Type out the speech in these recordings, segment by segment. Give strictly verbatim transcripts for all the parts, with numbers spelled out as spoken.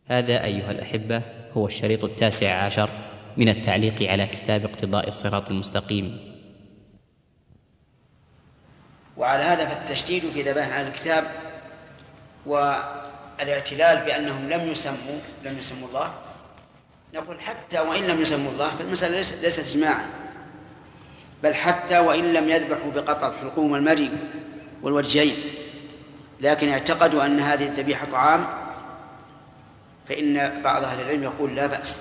هذا أيها الأحبة هو الشريط التاسع عشر من التعليق على كتاب اقتضاء الصراط المستقيم. وعلى هذا فالتشديد في ذبائح أهل الكتاب والاعتلال بأنهم لم يسموا لم يسموا الله، نقول حتى وإن لم يسموا الله فالمسألة ليست إجماعا، بل حتى وإن لم يذبحوا بقطع الحلقوم والمري والوجهين لكن اعتقدوا أن هذه الذبيحة طعام، فإن بعض أهل العلم يقول لا بأس،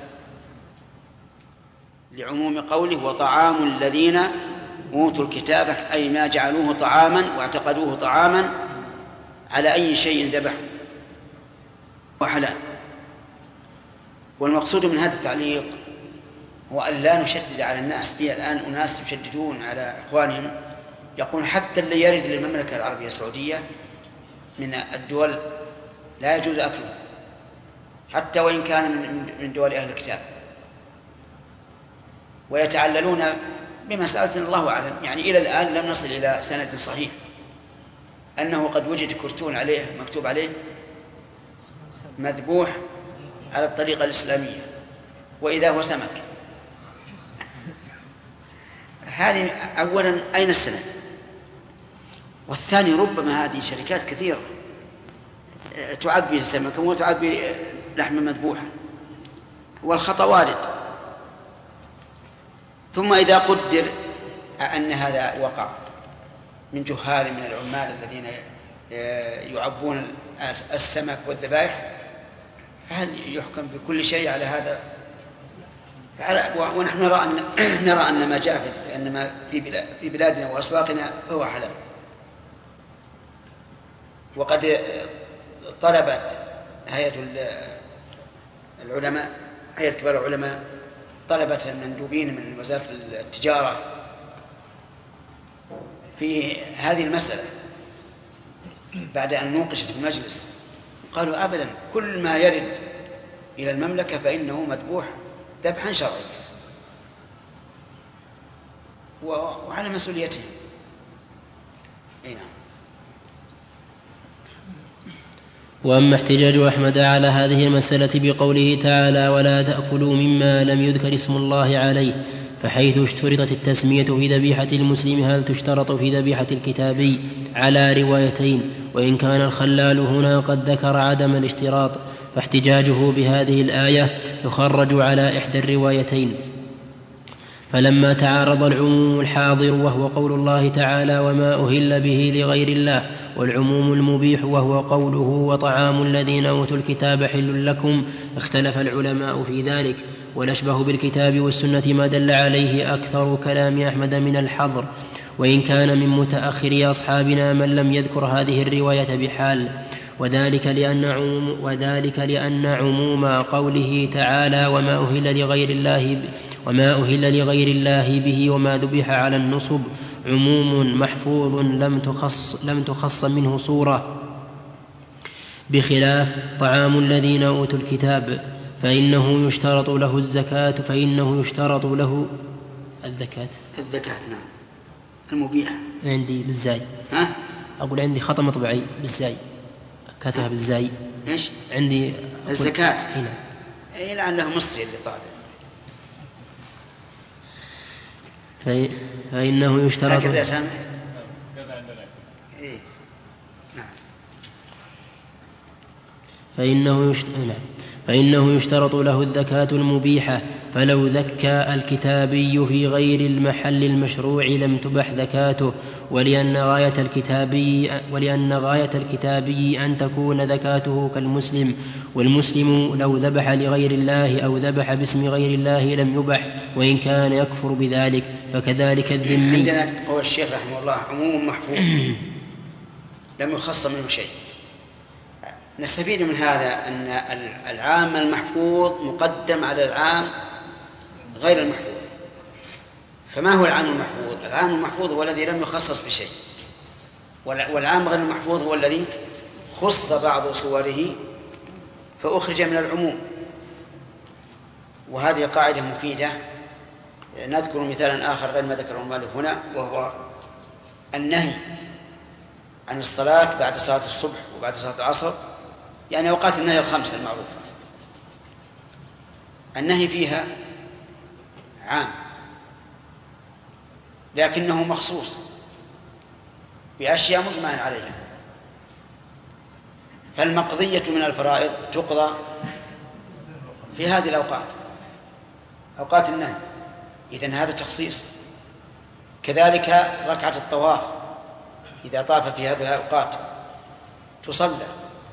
لعموم قوله وطعام الذين أوتوا الكتاب، أي ما جعلوه طعاما واعتقدوه طعاما على أي شيء ذبحوا وحلال. والمقصود من هذا التعليق هو أن لا نشدد على الناس. في الآن أناس يشددون على إخوانهم، يقولون حتى اللي يرد للمملكة العربية السعودية من الدول لا يجوز أكله حتى وإن كان من دول أهل الكتاب، ويتعللون بمسألة الله أعلم. يعني إلى الآن لم نصل إلى سند صحيح أنه قد وجد كرتون عليه مكتوب عليه مذبوح على الطريقة الإسلامية وإذا هو سمك. هذه أولا أين السند؟ والثاني ربما هذه شركات كثيرة تعبي السمك وتعبي لحم مذبوحا، والخطأ وارد. ثم إذا قدر أن هذا وقع من جهال من العمال الذين يعبون السمك والذبائح، فهل يحكم بكل شيء على هذا؟ ونحن نرى أن نرى أن ما جاء أن ما في بلادنا وأسواقنا هو حلال. وقد طلبت هيئة العلماء هيئة كبار العلماء طلبت المندوبين من وزارة التجارة في هذه المسألة بعد أن نوقشت في المجلس، قالوا أبدا، كل ما يرد إلى المملكة فإنه مذبوح ذبحا شرعيا وعلى مسؤوليتهم. نعم. وأما احتجاج أحمد على هذه المسألة بقوله تعالى ولا تأكلوا مما لم يذكر اسم الله عليه، فحيث اشترطت التسمية في ذبيحة المسلم هل تشترط في ذبيحة الكتابي؟ على روايتين، وإن كان الخلال هنا قد ذكر عدم الاشتراط، فاحتجاجه بهذه الآية يخرج على إحدى الروايتين. فلما تعارض العموم الحاضر وهو قول الله تعالى وما أهل به لغير الله، والعموم المبيح وهو قوله وطعام الذين أوتوا الكتاب حل لكم، اختلف العلماء في ذلك. والأشبه بالكتاب والسنة ما دل عليه أكثر كلام أحمد من الحظر، وإن كان من متأخر أصحابنا من لم يذكر هذه الرواية بحال، وذلك لأن عموم, وذلك لأن عموم قوله تعالى وما أهل لغير الله وما أهل لغير الله به وما ذبح على النصب عموم محفوظ لم تخص, لم تخص منه صورة، بخلاف طعام الذين أوتوا الكتاب فإنه يشترط له الزكاة فإنه يشترط له الزكاة الزكاة نعم المبيحة. عندي بالزاي. ها؟ أقول عندي خطأ مطبعي بالزاي، كاتبها بالزاي. إيش؟ عندي الزكاة هنا. إيه لأنه مصري اللي طالب. فإنه يشترط هكذا يا سامح. إيه نعم. فإنه يشترط فإنه يشترط له الزكاة المبيحة، فلو زكى الكتابي في غير المحل المشروع لم تبح زكاته، ولأن غاية الكتابي ولأن غاية الكتابي أن تكون زكاته كالمسلم، والمسلم لو ذبح لغير الله أو ذبح باسم غير الله لم يبح وإن كان يكفر بذلك، فكذلك الذمي. عندنا قول الشيخ رحمه الله عموم محفوظ لم يخص منه شيء. نستفيد من هذا أن العام المحفوظ مقدم على العام غير المحفوظ. فما هو العام المحفوظ؟ العام المحفوظ هو الذي لم يخصص بشيء، والعام غير المحفوظ هو الذي خص بعض صوره فأخرج من العموم. وهذه قاعدة مفيدة. نذكر مثالا آخر غير ما ذكره المؤلف هنا، وهو النهي عن الصلاة بعد صلاة الصبح وبعد صلاة العصر، يعني أوقات النهي الخمسة المعروفة، النهي فيها عام لكنه مخصوص بأشياء مجمع عليها، فالمقضية من الفرائض تقضى في هذه الأوقات، أوقات النهي، إذن هذا تخصيص. كذلك ركعة الطواف إذا طاف في هذه الأوقات تصلى.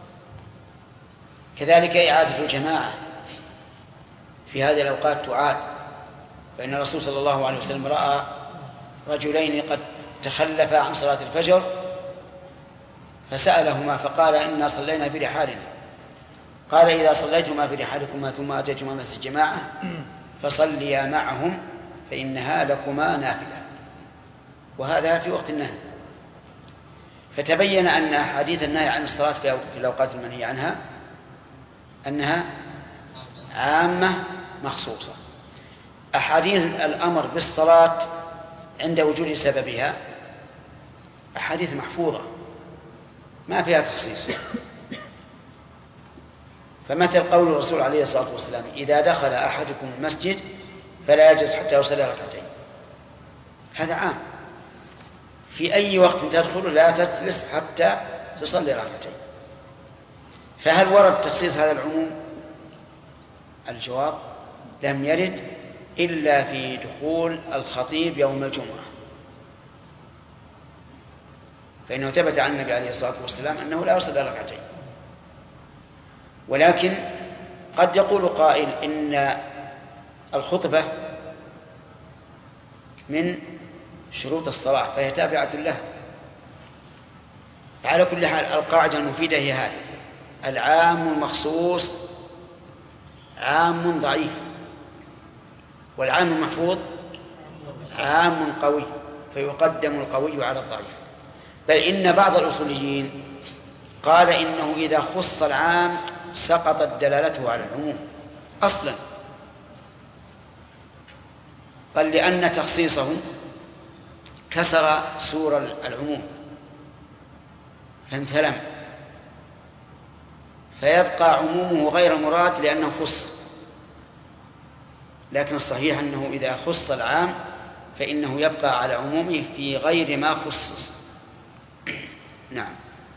كذلك إعادة الجماعة في هذه الأوقات تعاد، فإن الرسول صلى الله عليه وسلم رأى رجلين قد تخلفا عن صلاة الفجر فسألهما فقال إنا صلينا برحالنا، قال إذا صليتما برحالكما ثم أتيتما مسجد الجماعة فصليا معهم فإنها لكما نافلة، وهذا في وقت النهي. فتبين أن أحاديث النهي عن الصلاة في الأوقات المنهي عنها أنها عامة مخصوصة. أحاديث الأمر بالصلاة عند وجود سببها أحاديث محفوظة ما فيها تخصيص. فمثل قول الرسول عليه الصلاة والسلام إذا دخل أحدكم المسجد فلا يجلس حتى يصلي ركعتين، هذا عام، في أي وقت تدخل لا تجلس حتى تصلي ركعتين. فهل ورد تخصيص هذا العموم؟ الجواب لم يرد إلا في دخول الخطيب يوم الجمعة، فإنه ثبت عن النبي عليه الصلاة والسلام أنه لا يصلي ركعتين. ولكن قد يقول قائل إن الخطبة من شروط الصلاة فهي تابعة له. على كل حال القاعدة المفيدة هي هذه: العام المخصوص عام ضعيف، والعام المحفوظ عام قوي، فيقدم القوي على الضعيف. بل إن بعض الأصوليين قال إنه إذا خص العام سقطت دلالته على العموم أصلا، قال لأن تخصيصه كسر سور العموم فانثلم، فيبقى عمومه غير مراد لأنه خص. لكن الصحيح أنه إذا خص العام فإنه يبقى على عمومه في غير ما خصص. نعم.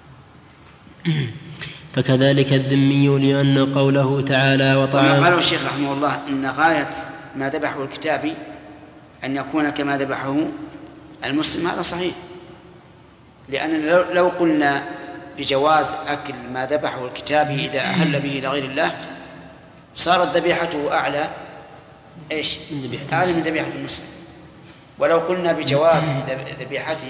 فكذلك الذمي لأن قوله تعالى وطعام. قال الشيخ رحمه الله إن غاية ما ذبحه الكتابي أن يكون كما ذبحه المسلم، هذا صحيح، لأن لو قلنا بجواز أكل ما ذبحه الكتابي إذا أهل به لغير الله صارت ذبيحته أعلى إيش؟ أعلى من ذبيحة المسلم. ولو قلنا بجواز ذبيحته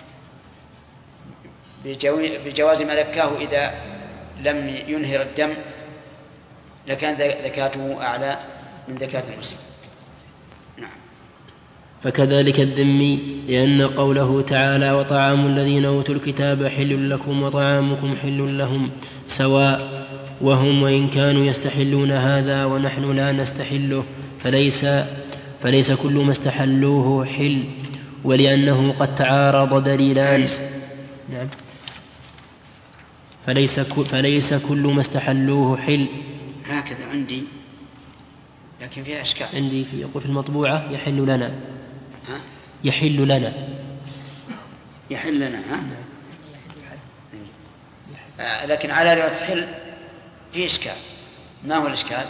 بجواز ما ذكاه إذا لم ينهر الدم لكان ذكاته أعلى من ذكاة المسلم. نعم. فكذلك الذمي لأن قوله تعالى وطعام الذين أوتوا الكتاب حل لكم وطعامكم حل لهم سواء، وهم وإن كانوا يستحلون هذا ونحن لا نستحله فليس, فليس كل ما استحلوه حل، ولأنه قد تعارض دليلان. نعم. فليس, فليس كل ما استحلوه حل. هكذا عندي لكن فيها أشكال. عندي في يقول في المطبوعة يحل لنا. ها؟ يحل لنا يحل لنا ها؟ آه لكن على رواية حل في إشكال. ما هو الإشكال؟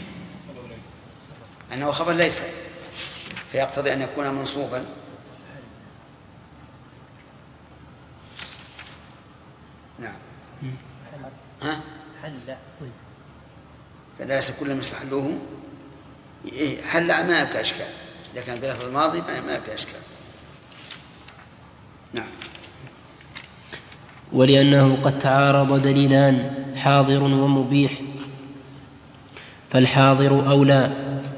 أنه خبر ليس، فيقتضي أن يكون منصوبا. نعم. ها؟ فليس كل ما استحلوه حل ما يبقى إشكال، إذا كان بلفظ الماضي ما يبقى إشكال. نعم. ولأنه قد تعارض دليلان حاضر ومبيح فالحاضر أولى،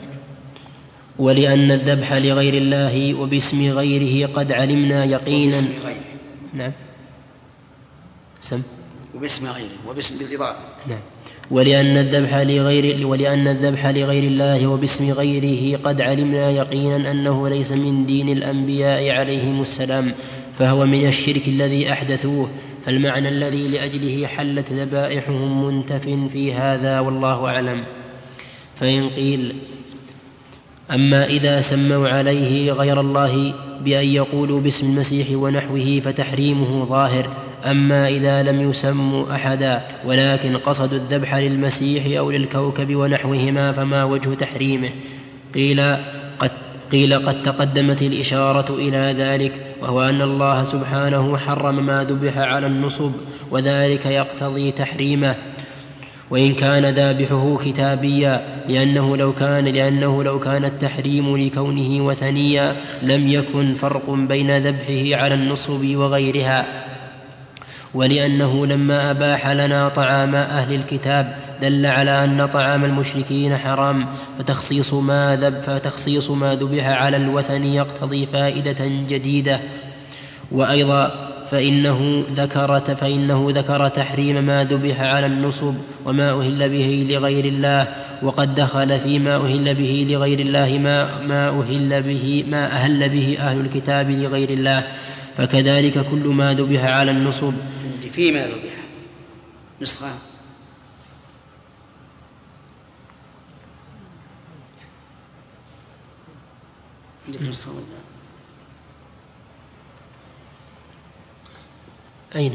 ولأن الذبح لغير الله وباسم غيره قد علمنا يقينا. نعم. سم. وباسم غيره وباسم بالإضافة. نعم. ولأن الذبح لغير ولأن الذبح لغير الله وباسم غيره قد علمنا يقينا أنه ليس من دين الأنبياء عليهم السلام، فهو من الشرك الذي أحدثوه، فالمعنى الذي لأجله حلت ذبائحهم منتف في هذا والله أعلم. فإن قيل أما إذا سموا عليه غير الله بأن يقولوا باسم المسيح ونحوه فتحريمه ظاهر. أما إذا لم يسموا أحدا ولكن قصدوا الذبح للمسيح أو للكوكب ونحوهما فما وجه تحريمه؟ قيل قد, قيل قد تقدمت الإشارة إلى ذلك، وهو أن الله سبحانه حرم ما ذبح على النصب، وذلك يقتضي تحريمه وإن كان ذابحه كتابيا، لأنه لو كان, لأنه لو كان التحريم لكونه وثنيا لم يكن فرق بين ذبحه على النصب وغيرها. ولأنه لما أباح لنا طعام أهل الكتاب دل على أن طعام المشركين حرام، فتخصيص ما ذب فتخصيص ما ذبح على الوثن يقتضي فائدة جديدة. وأيضا فإنه ذكر, فإنه ذكر تحريم ما ذبح على النصب وما أهل به لغير الله، وقد دخل فيما أهل به لغير الله ما, ما, أهل به ما أهل به أهل الكتاب لغير الله، فكذلك كل ما ذبح على النصب فيما ذبح نسخة أين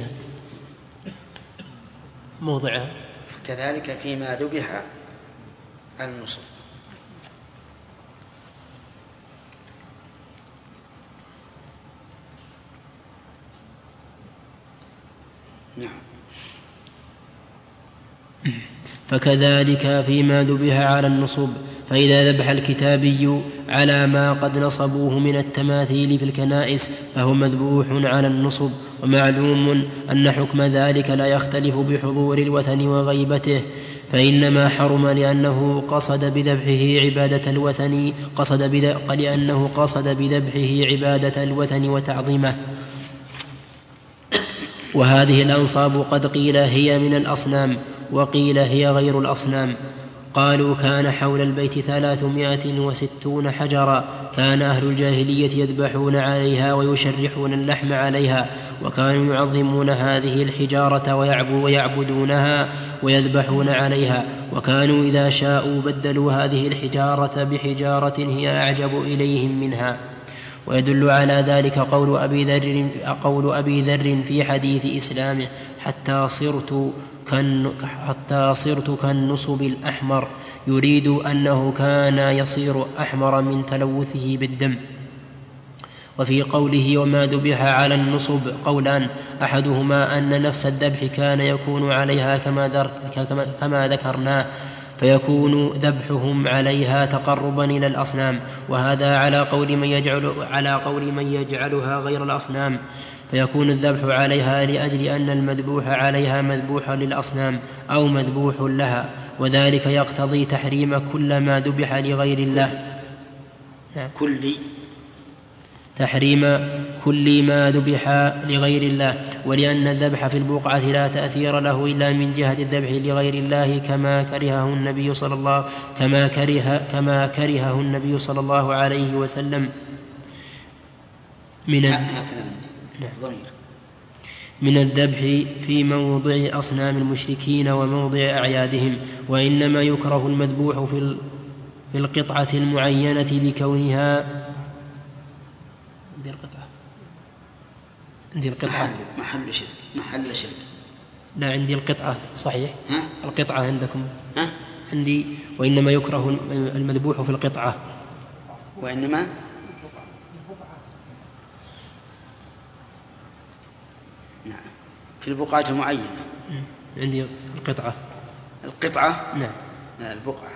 موضعها؟ كذلك فيما ذبح على النصب. نعم. فكذلك فيما ذبح على النصب، فإذا ذبح الكتابي على ما قد نصبوه من التماثيل في الكنائس فهو مذبوح على النصب. ومعلوم أن حكم ذلك لا يختلف بحضور الوثن وغيبته، فإنما حرم لأنه قصد بذبحه عبادة الوثن قصد بذ... لأنه قصد بذبحه عبادة الوثن وتعظيمه. وهذه الأنصاب قد قيل هي من الأصنام وقيل هي غير الأصنام. قالوا كان حول البيت ثلاثمائة وستون حجرا، كان أهل الجاهلية يذبحون عليها ويشرحون اللحم عليها، وكانوا يعظمون هذه الحجارة ويعبدونها ويذبحون عليها، وكانوا إذا شاءوا بدلوا هذه الحجارة بحجارة هي أعجب إليهم منها. ويدل على ذلك قول أبي ذر, قول أبي ذر في حديث إسلامه حتى صرت حتى صرت كالنصب الأحمر، يريد أنه كان يصير أحمر من تلوثه بالدم. وفي قوله وما ذبح على النصب قولان، أحدهما أن نفس الذبح كان يكون عليها كما ذكرناه، فيكون ذبحهم عليها تقربا إلى الأصنام، وهذا على قول من يجعل على قول من يجعلها غير الأصنام، فيكون الذبح عليها لأجل أن المذبوح عليها مذبوح للأصنام أو مذبوح لها، وذلك يقتضي تحريم كل ما ذبح لغير الله. نعم. كل تحريم كل ما ذبح لغير الله، ولأن الذبح في البقعة لا تأثير له إلا من جهة الذبح لغير الله، كما كرهه النبي صلى الله كما كره كما كرهه النبي صلى الله عليه وسلم من من الذبح في موضع أصنام المشركين وموضع أعيادهم. وإنما يكره المذبوح في القطعة المعينة لكونها عندي القطعة عندي القطعة محل شرك محل شرك لا عندي القطعة صحيح. ها؟ القطعة عندكم؟ ها؟ عندي وإنما يكره المذبوح في القطعة. وإنما نعم في البقعة المعينة. عندي القطعة القطعة نعم لا البقعة.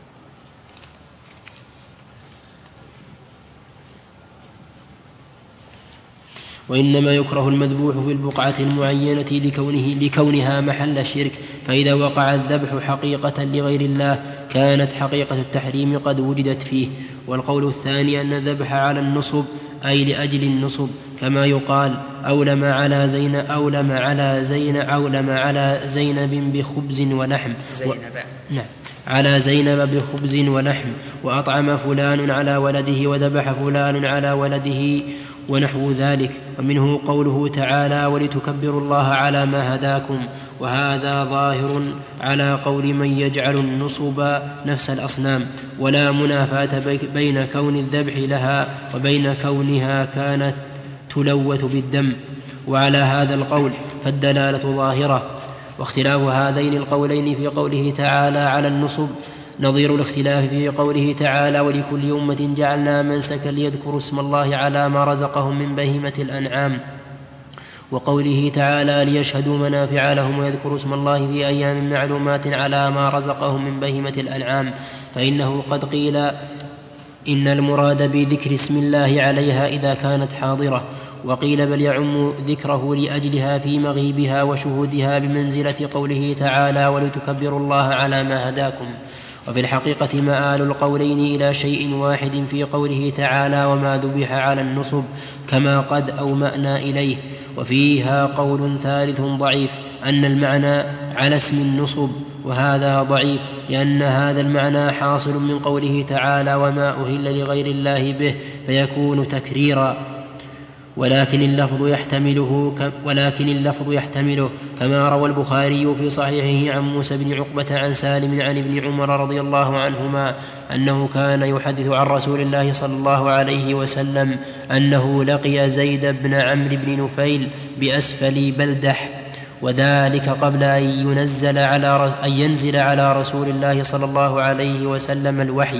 وإنما يكره المذبوح في البقعة المعينة لكونه لكونها محل الشرك، فإذا وقع الذبح حقيقة لغير الله كانت حقيقة التحريم قد وجدت فيه. والقول الثاني أن الذبح على النصب أي لأجل النصب، كما يقال أولم على زين أولم على زين أولم على زينب بخبز ولحم زينب و... نعم على زينب بخبز ولحم، وأطعم فلان على ولده وذبح فلان على ولده ونحو ذلك. ومنه قوله تعالى ولتكبروا الله على ما هداكم، وهذا ظاهر على قول من يجعل النصب نفس الأصنام، ولا منافاة بين كون الذبح لها وبين كونها كانت تلوث بالدم. وعلى هذا القول فالدلالة ظاهرة. واختلاف هذين القولين في قوله تعالى على النصب نظير الاختلاف في قوله تعالى ولكل أمة جعلنا منسكا ليذكروا اسم الله على ما رزقهم من بهيمة الأنعام، وقوله تعالى ليشهدوا منافع لهم ويذكروا اسم الله في أيام معلومات على ما رزقهم من بهيمة الأنعام. فإنه قد قيل إن المراد بذكر اسم الله عليها إذا كانت حاضرة، وقيل بل يعم ذكره لأجلها في مغيبها وشهودها بمنزلة قوله تعالى ولتكبروا الله على ما هداكم. وفي الحقيقة مآل القولين إلى شيء واحد في قوله تعالى وما ذبح على النصب، كما قد أومأنا إليه. وفيها قول ثالث ضعيف أن المعنى على اسم النصب، وهذا ضعيف لأن هذا المعنى حاصل من قوله تعالى وما أهل لغير الله به فيكون تكريرا، ولكن اللفظ يحتمله ولكن اللفظ يحتمله كما روى البخاري في صحيحه عن موسى بن عقبة عن سالم عن ابن عمر رضي الله عنهما أنه كان يحدث عن رسول الله صلى الله عليه وسلم أنه لقي زيد بن عمرو بن نفيل بأسفل بلدح، وذلك قبل أن ينزل على أن ينزل على رسول الله صلى الله عليه وسلم الوحي،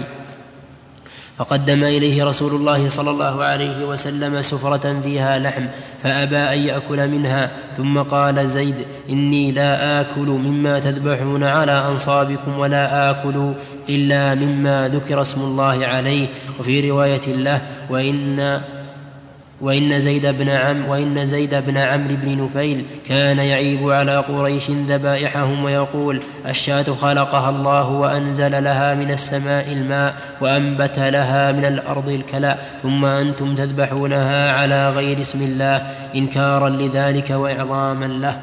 فقدم إليه رسول الله صلى الله عليه وسلم سفرة فيها لحم فأبى أن يأكل منها، ثم قال زيد إني لا آكل مما تذبحون على أنصابكم ولا آكل إلا مما ذكر اسم الله عليه. وفي رواية له وإن وإن زيد بن عم وإن زيد بن عمرو بن نفيل كان يعيب على قريش ذبائحهم ويقول الشاة خلقها الله وأنزل لها من السماء الماء وأنبت لها من الأرض الكلاء، ثم أنتم تذبحونها على غير اسم الله إنكارا لذلك وإعظاما له.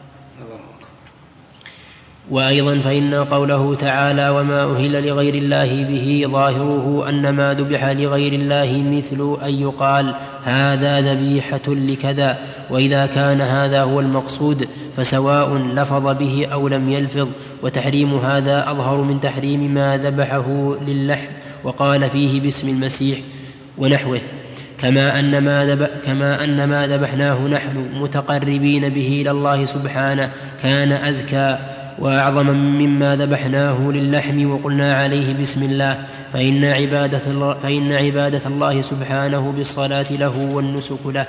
وأيضا فإن قوله تعالى وما أهل لغير الله به ظاهره أن ما ذبح لغير الله مثل أن يقال هذا ذبيحة لكذا، وإذا كان هذا هو المقصود فسواء لفظ به أو لم يلفظ، وتحريم هذا أظهر من تحريم ما ذبحه للحم وقال فيه باسم المسيح ونحوه، كما أن ما ذبح كما أن ما ذبحناه نحن متقربين به إلى الله سبحانه كان أزكى وأعظم مما ذبحناه للحم وقلنا عليه بسم الله، فإن عبادة الله, فإن عبادة الله سبحانه بالصلاة له والنسك له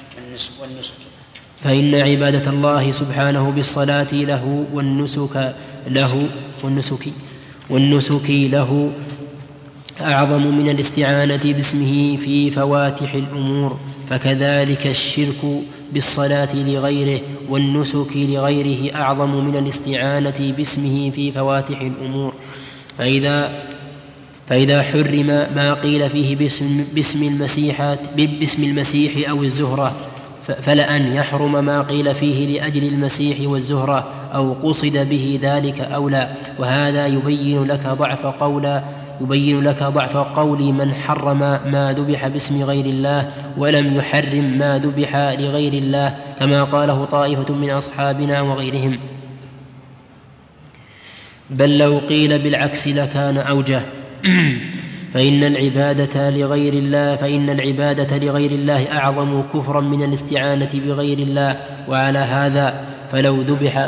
فإن عبادة الله سبحانه بالصلاة له والنسك له والنسك والنسك له أعظم من الاستعانة باسمه في فواتح الأمور، فكذلك الشرك بالصلاة لغيره والنسك لغيره أعظم من الاستعانة باسمه في فواتح الأمور. فإذا, فإذا حرم ما قيل فيه باسم, باسم, المسيحات باسم المسيح أو الزهرة فلأن يحرم ما قيل فيه لأجل المسيح والزهرة أو قصد به ذلك أو لا. وهذا يبين لك ضعف قول يبين لك ضعف قول من حرم ما ذبح باسم غير الله ولم يحرم ما ذبح لغير الله، كما قاله طائفة من أصحابنا وغيرهم. بل لو قيل بالعكس لكان أوجه فإن العبادة لغير الله فإن العبادة لغير الله أعظم كفرا من الاستعانة بغير الله. وعلى هذا فلو ذبح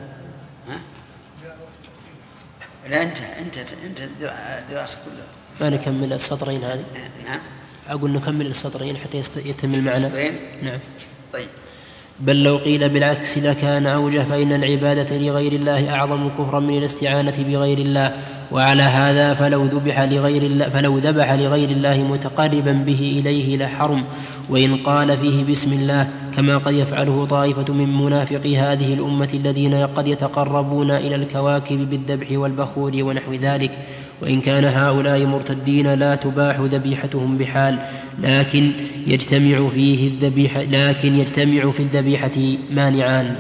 لا انت انت انت دراسه كلها ما نكمل السطرين هذه. نعم أقول نكمل السطرين حتى يتم المعنى. السطرين نعم. طيب. بل لو قيل بالعكس لكان أوجه فإن العبادة لغير الله أعظم كفرا من الاستعانة بغير الله. وعلى هذا فلو ذبح لغير الله فلو ذبح لغير الله متقربا به إليه لحرم، وإن قال فيه بسم الله كما قد يفعله طائفة من منافقي هذه الأمة الذين قد يتقربون إلى الكواكب بالذبح والبخور ونحو ذلك. وإن كان هؤلاء مرتدين لا تباح ذبيحتهم بحال، لكن يجتمع فيه الذبيحة لكن يجتمع في الذبيحة مانعان.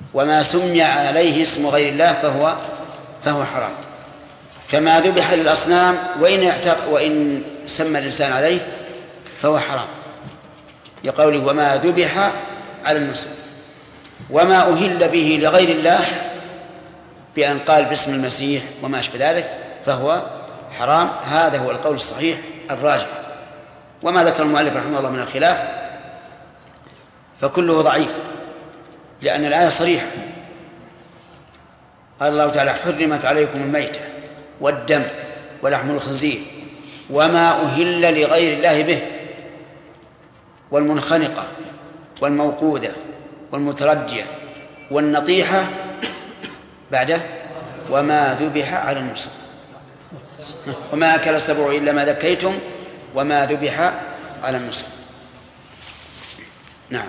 وما سمي عليه اسم غير الله فهو فهو حرام. فما ذبح للأصنام وإن اعتق وإن سمى الإنسان عليه فهو حرام، لقوله وما ذبح على النصب. وما أهل به لغير الله بأن قال باسم المسيح وما أشبه ذلك فهو حرام. هذا هو القول الصحيح الراجح. وما ذكر المؤلف رحمه الله من الخلاف فكله ضعيف، لأن الآية صريحة. قال الله تعالى حرمت عليكم الميتة والدم ولحم الخنزير وما أهل لغير الله به والمنخنقة والموقودة والمتردية والنطيحة بعده وما ذبح على النصب وما أكل السبع إلا ما ذكيتم وما ذبح على النصب. نعم.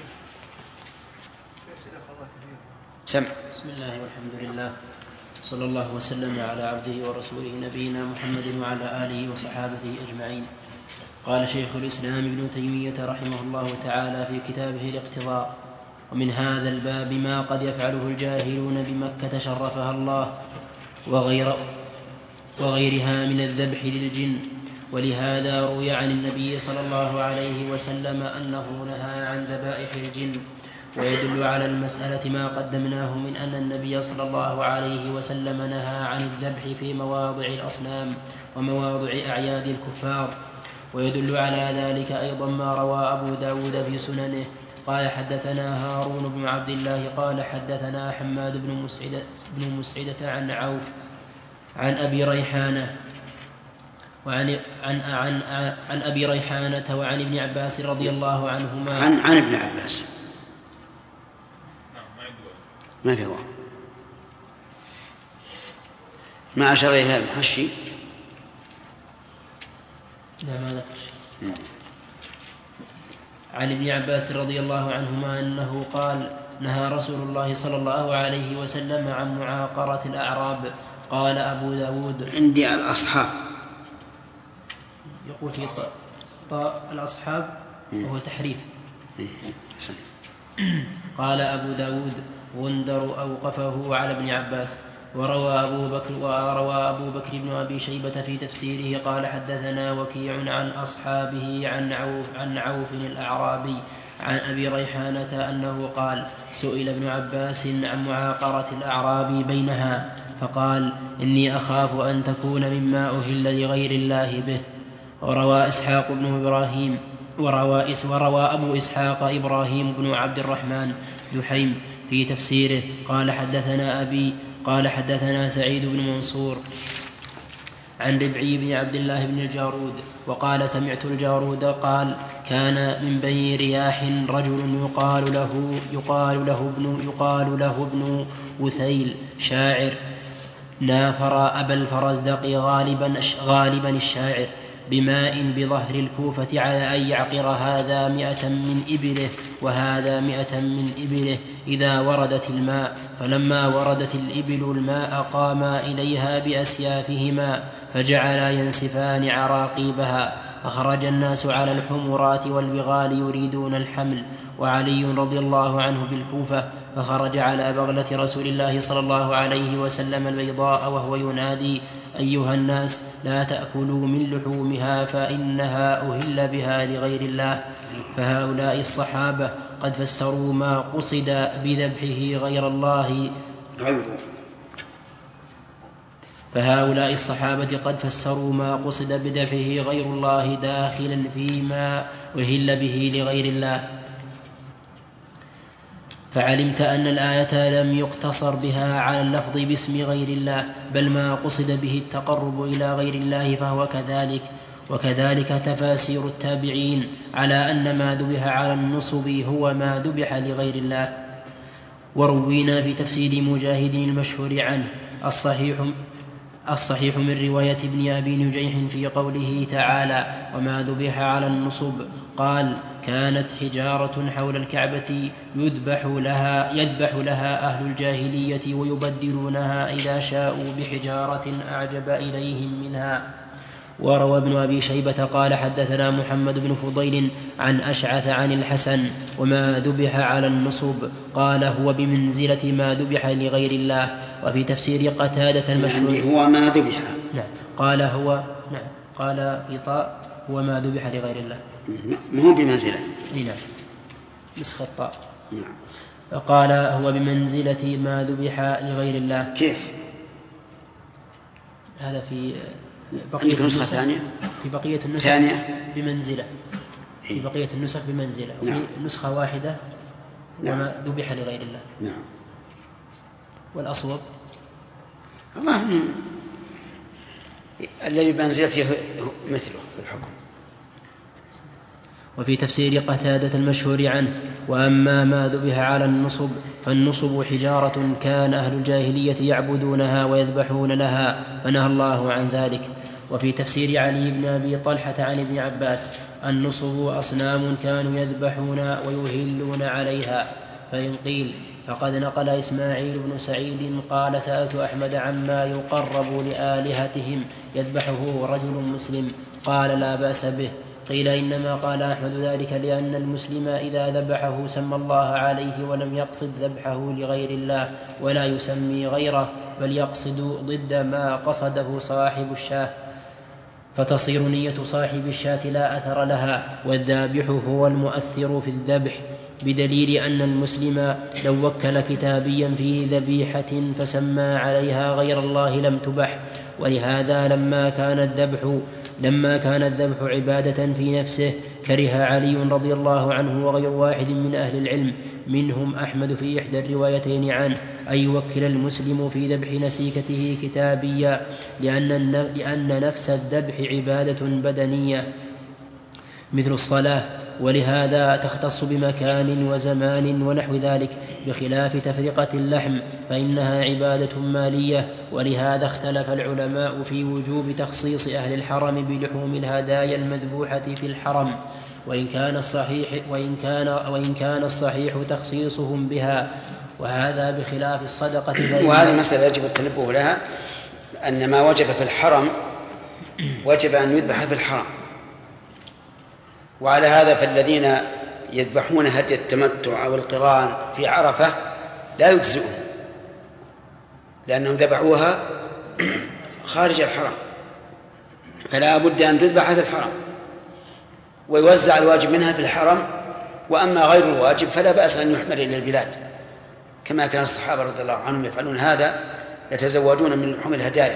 سمع. بسم الله والحمد لله، صلى الله وسلم على عبده ورسوله نبينا محمد وعلى آله وصحابته أجمعين. قال شيخ الإسلام ابن تيمية رحمه الله تعالى في كتابه الاقتضاء: ومن هذا الباب ما قد يفعله الجاهلون بمكة شرفها الله وغير وغيرها من الذبح للجن، ولهذا روي عن النبي صلى الله عليه وسلم أنه نهى عن ذبائح الجن. ويدل على المسألة ما قدمناه من أن النبي صلى الله عليه وسلم نهى عن الذبح في مواضع الأصنام ومواضع أعياد الكفار. ويدل على ذلك أيضا ما روى أبو داود في سننه قال حدثنا هارون بن عبد الله قال حدثنا حماد بن مسعدة, بن مسعدة عن عوف عن أبي ريحانة وعن عن عن عن أبي ريحانة وعن ابن عباس رضي الله عنهما عن عن ابن عباس ما في هو ما أشار إليها المحشي. لا ما ذكر شيء. عن ابن عباس رضي الله عنهما أنه قال نهى رسول الله صلى الله عليه وسلم عن معاقرة الأعراب. قال أبو داود عندي الأصحاب يقول في طاء طاء الأصحاب وهو تحريف. قال أبو داود غندر أوقفه على ابن عباس. وروى أبو بكر وروى أبو بكر بن أبي شيبة في تفسيره قال حدثنا وكيع عن أصحابه عن عوف عن عوف الأعرابي عن أبي ريحانة أنه قال سئل ابن عباس عن معاقرة الأعراب بينها فقال إني أخاف أن تكون مما أهل لغير الله به. وروى إسحاق بن إبراهيم وروى, وروى أبو إسحاق إبراهيم بن عبد الرحمن دحيم في تفسيره قال حدثنا أبي قال حدثنا سعيد بن منصور عن ربعي بن عبد الله بن الجارود وقال سمعت الجارود قال كان من بني رياح رجل يقال له يقال له ابن يقال له ابن وثيل شاعر نافر أبا الفرزدق غالبا غالبا الشاعر بماء بظهر الكوفة على أن يعقر هذا مئة من إبله وهذا مئة من إبله إذا وردت الماء، فلما وردت الإبل الماء قاما إليها بأسيافهما فجعلا ينسفان عراقيبها، فخرج الناس على الحمرات والبغال يريدون الحمل، وعلي رضي الله عنه بالكوفة فخرج على بغلة رسول الله صلى الله عليه وسلم البيضاء وهو ينادي أيها الناس لا تأكلوا من لحومها فإنها أهل بها لغير الله. فهؤلاء الصحابة قد فسروا ما قصد بذبحه غير الله فهؤلاء الصحابة قد فسروا ما قصد بذبحه غير الله داخلا فيما أهل به لغير الله. فعلمت أن الآية لم يقتصر بها على اللفظ باسم غير الله بل ما قصد به التقرب إلى غير الله فهو كذلك. وكذلك تفاسير التابعين على أن ما ذبح على النصب هو ما ذبح لغير الله. وروينا في تفسير مجاهد المشهور عنه الصحيح الصحيح من رواية ابن أبي نجيح في قوله تعالى وما ذبح على النصب قال كانت حجارة حول الكعبة يذبح لها, يذبح لها أهل الجاهلية ويبدلونها إذا شاءوا بحجارة أعجب إليهم منها. وروى ابن أبي شيبة قال حدثنا محمد بن فضيل عن أشعث عن الحسن وما ذبح على النصب قال هو بمنزلة ما ذبح لغير الله. وفي تفسير قتادة المشهور يعني هو ما ذبح نعم قال هو نعم قال في طاء هو ما ذبح لغير الله ما هو بمنزلة نعم نسخ الطاء نعم. قال هو بمنزلة ما ذبح لغير الله. كيف هذا في بقية نسخة ثانية في بقية النسخ ثانية بمنزلة في إيه؟ بقية النسخ بمنزلة وفي نعم. نسخة واحدة نعم. وما ذبح لغير الله. نعم. والأصوب الله الذي بمنزلته مثله في الحكم. وفي تفسير قتادة المشهور عنه وأما ما ذبح على النصب فالنصب حجارة كان أهل الجاهلية يعبدونها ويذبحون لها فنهى الله عن ذلك. وفي تفسير علي بن أبي طلحة عن ابن عباس النصب أصنام كانوا يذبحون ويهلون عليها. فإن قيل فقد نقل إسماعيل بن سعيد قال سألت أحمد عما يقرب لآلهتهم يذبحه رجل مسلم قال لا بأس به. قيل إنما قال أحمد ذلك لأن المسلم إذا ذبحه سمى الله عليه ولم يقصد ذبحه لغير الله ولا يسمي غيره بل يقصد ضد ما قصده صاحب الشاة فتصير نية صاحب الشاة لا أثر لها والذابح هو المؤثر في الذبح بدليل أن المسلم لو وكل كتابيا في ذبيحة فسمى عليها غير الله لم تبح. ولهذا لما كان الذبح لما كان الذبح عبادة في نفسه كره علي رضي الله عنه وغير واحد من أهل العلم منهم أحمد في إحدى الروايتين عنه أن يوكل المسلم في ذبح نسيكته كتابيا لأن, لأن نفس الذبح عبادة بدنية مثل الصلاة ولهذا تختص بمكان وزمان ونحو ذلك بخلاف تفرقة اللحم فإنها عبادة مالية. ولهذا اختلف العلماء في وجوب تخصيص أهل الحرم بلحوم الهدايا المذبوحة في الحرم وإن كان الصحيح, وإن كان وإن كان الصحيح تخصيصهم بها وهذا بخلاف الصدقة. وهذه مسألة يجب التنبه لها أن ما وجب في الحرم وجب أن يذبح في الحرم. وعلى هذا فالذين يذبحون هدي التمتع أو القران في عرفة لا يجزئهم لأنهم ذبحوها خارج الحرم فلا بد أن تذبح في الحرم ويوزع الواجب منها في الحرم. وأما غير الواجب فلا بأس أن يحمل إلى البلاد كما كان الصحابة رضي الله عنهم يفعلون هذا يتزودون من لحوم الهدايا.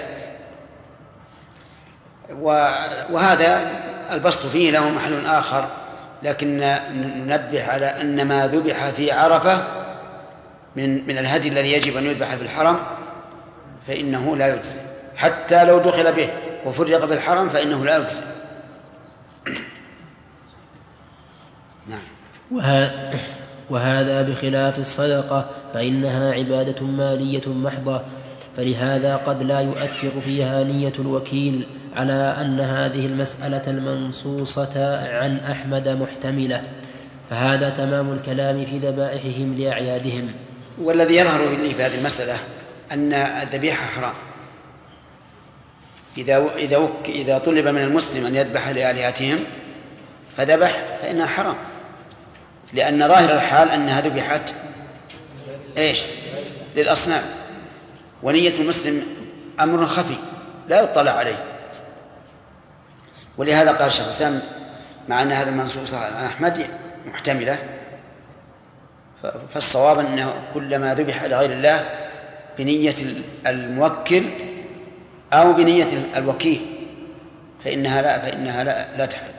وهذا البسط فيه له محل آخر لكن ننبه على أن ما ذبح في عرفة من من الهدي الذي يجب أن يذبح في الحرم فإنه لا يجزي حتى لو دخل به وفرق بالحرم فإنه لا يجزي. نعم. وهذا بخلاف الصدقة فإنها عبادة مالية محضة فلهذا قد لا يؤثر فيها نية الوكيل على أن هذه المسألة المنصوصة عن أحمد محتملة. فهذا تمام الكلام في ذبائحهم لأعيادهم. والذي يظهر لي في هذه المسألة أن الذبيحة حرام إذا إذا إذا طلب من المسلم أن يذبح لآلهتهم فذبح فإنها حرام لأن ظاهر الحال أنها ذبحت إيش للأصنام ونية المسلم أمر خفي لا يطلع عليه. ولهذا قال الشيخ الإسلام مع أن هذا المنصوص عن أحمد محتملة فالصواب أنه كلما ذبح لغير الله بنية الموكل أو بنية الوكيل فإنها لا فإنها لا, لا تحل.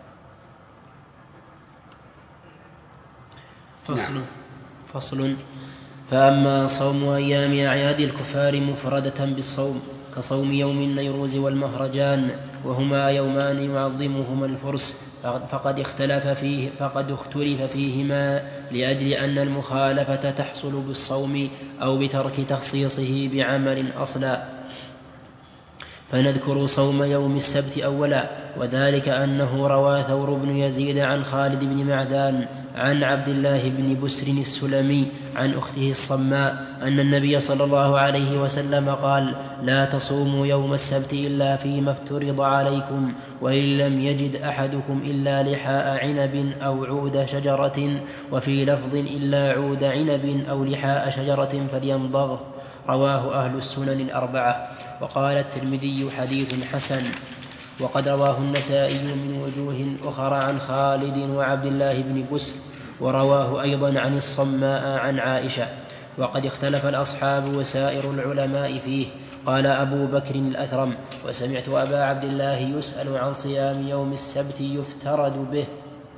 فصل نعم. فصل فأما صوم أيام أعياد الكفار مفردة بالصوم كصوم يوم النيروز والمهرجان وهما يومان يعظمهما الفرس فقد اختلف فيه فقد اختلف فيهما لأجل أن المخالفة تحصل بالصوم أو بترك تخصيصه بعمل أصلا. فنذكر صوم يوم السبت أولا وذلك أنه روى ثور بن يزيد عن خالد بن معدان عن عبد الله بن بسر السلمي عن أخته الصماء أن النبي صلى الله عليه وسلم قال: لا تصوموا يوم السبت إلا فيما افترض عليكم، وإن لم يجد أحدكم إلا لحاء عنب أو عود شجرة، وفي لفظ إلا عود عنب أو لحاء شجرة فليمضغه. رواه أهل السنن الأربعة. وقال الترمذي: حديث حسن. وقد رواه النسائي من وجوه أخرى عن خالد وعبد الله بن بسر، ورواه أيضا عن الصماء عن عائشة. وقد اختلف الأصحاب وسائر العلماء فيه. قال أبو بكر الأثرم: وسمعت أبا عبد الله يسأل عن صيام يوم السبت يفترض به،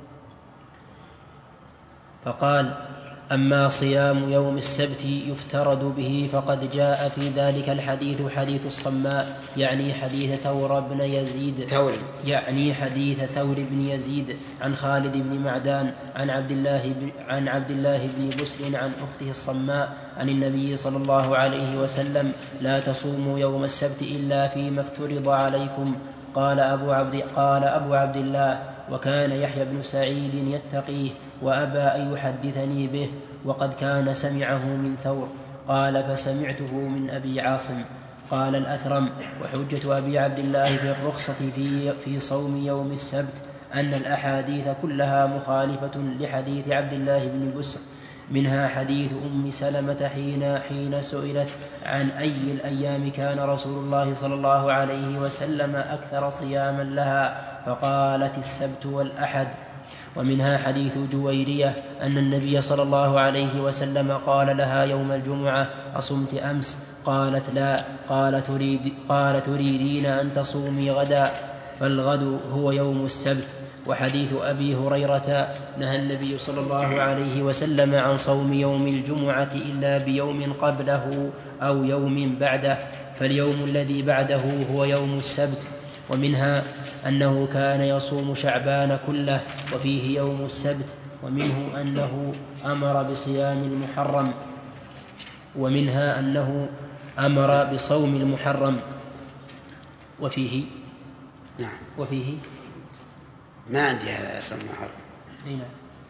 فقال: أما صيام يوم السبت يفترض به فقد جاء في ذلك الحديث حديث الصماء، يعني حديث ثور بن يزيد ثور يعني حديث ثور بن يزيد عن خالد بن معدان عن عبد الله بن عن عبد الله بن بسر عن أخته الصماء عن النبي صلى الله عليه وسلم: لا تصوموا يوم السبت إلا فيما افترض عليكم. قال أبو عبد قال أبو عبد الله: وكان يحيى بن سعيد يتقيه وأبى أن يحدثني به، وقد كان سمعه من ثور. قال: فسمعته من أبي عاصم. قال الأثرم: وحجة أبي عبد الله في الرخصة في, في صوم يوم السبت أن الأحاديث كلها مخالفة لحديث عبد الله بن بسر، منها حديث أم سلمة حين, حين سئلت عن أي الأيام كان رسول الله صلى الله عليه وسلم أكثر صياما لها، فقالت: السبت والأحد. ومنها حديث جويرية أن النبي صلى الله عليه وسلم قال لها يوم الجمعة: أصمت أمس؟ قالت: لا. قال: تريد قال: تريدين أن تصومي غدا؟ فالغد هو يوم السبت. وحديث أبي هريرة: نهى النبي صلى الله عليه وسلم عن صوم يوم الجمعة إلا بيوم قبله أو يوم بعده، فاليوم الذي بعده هو يوم السبت. ومنها أنه كان يصوم شعبان كله وفيه يوم السبت. ومنه أنه أمر بصيام المحرم ومنها أنه أمر بصوم المحرم وفيه نعم وفيه ما عندي هذا اسم المحرم. نعم.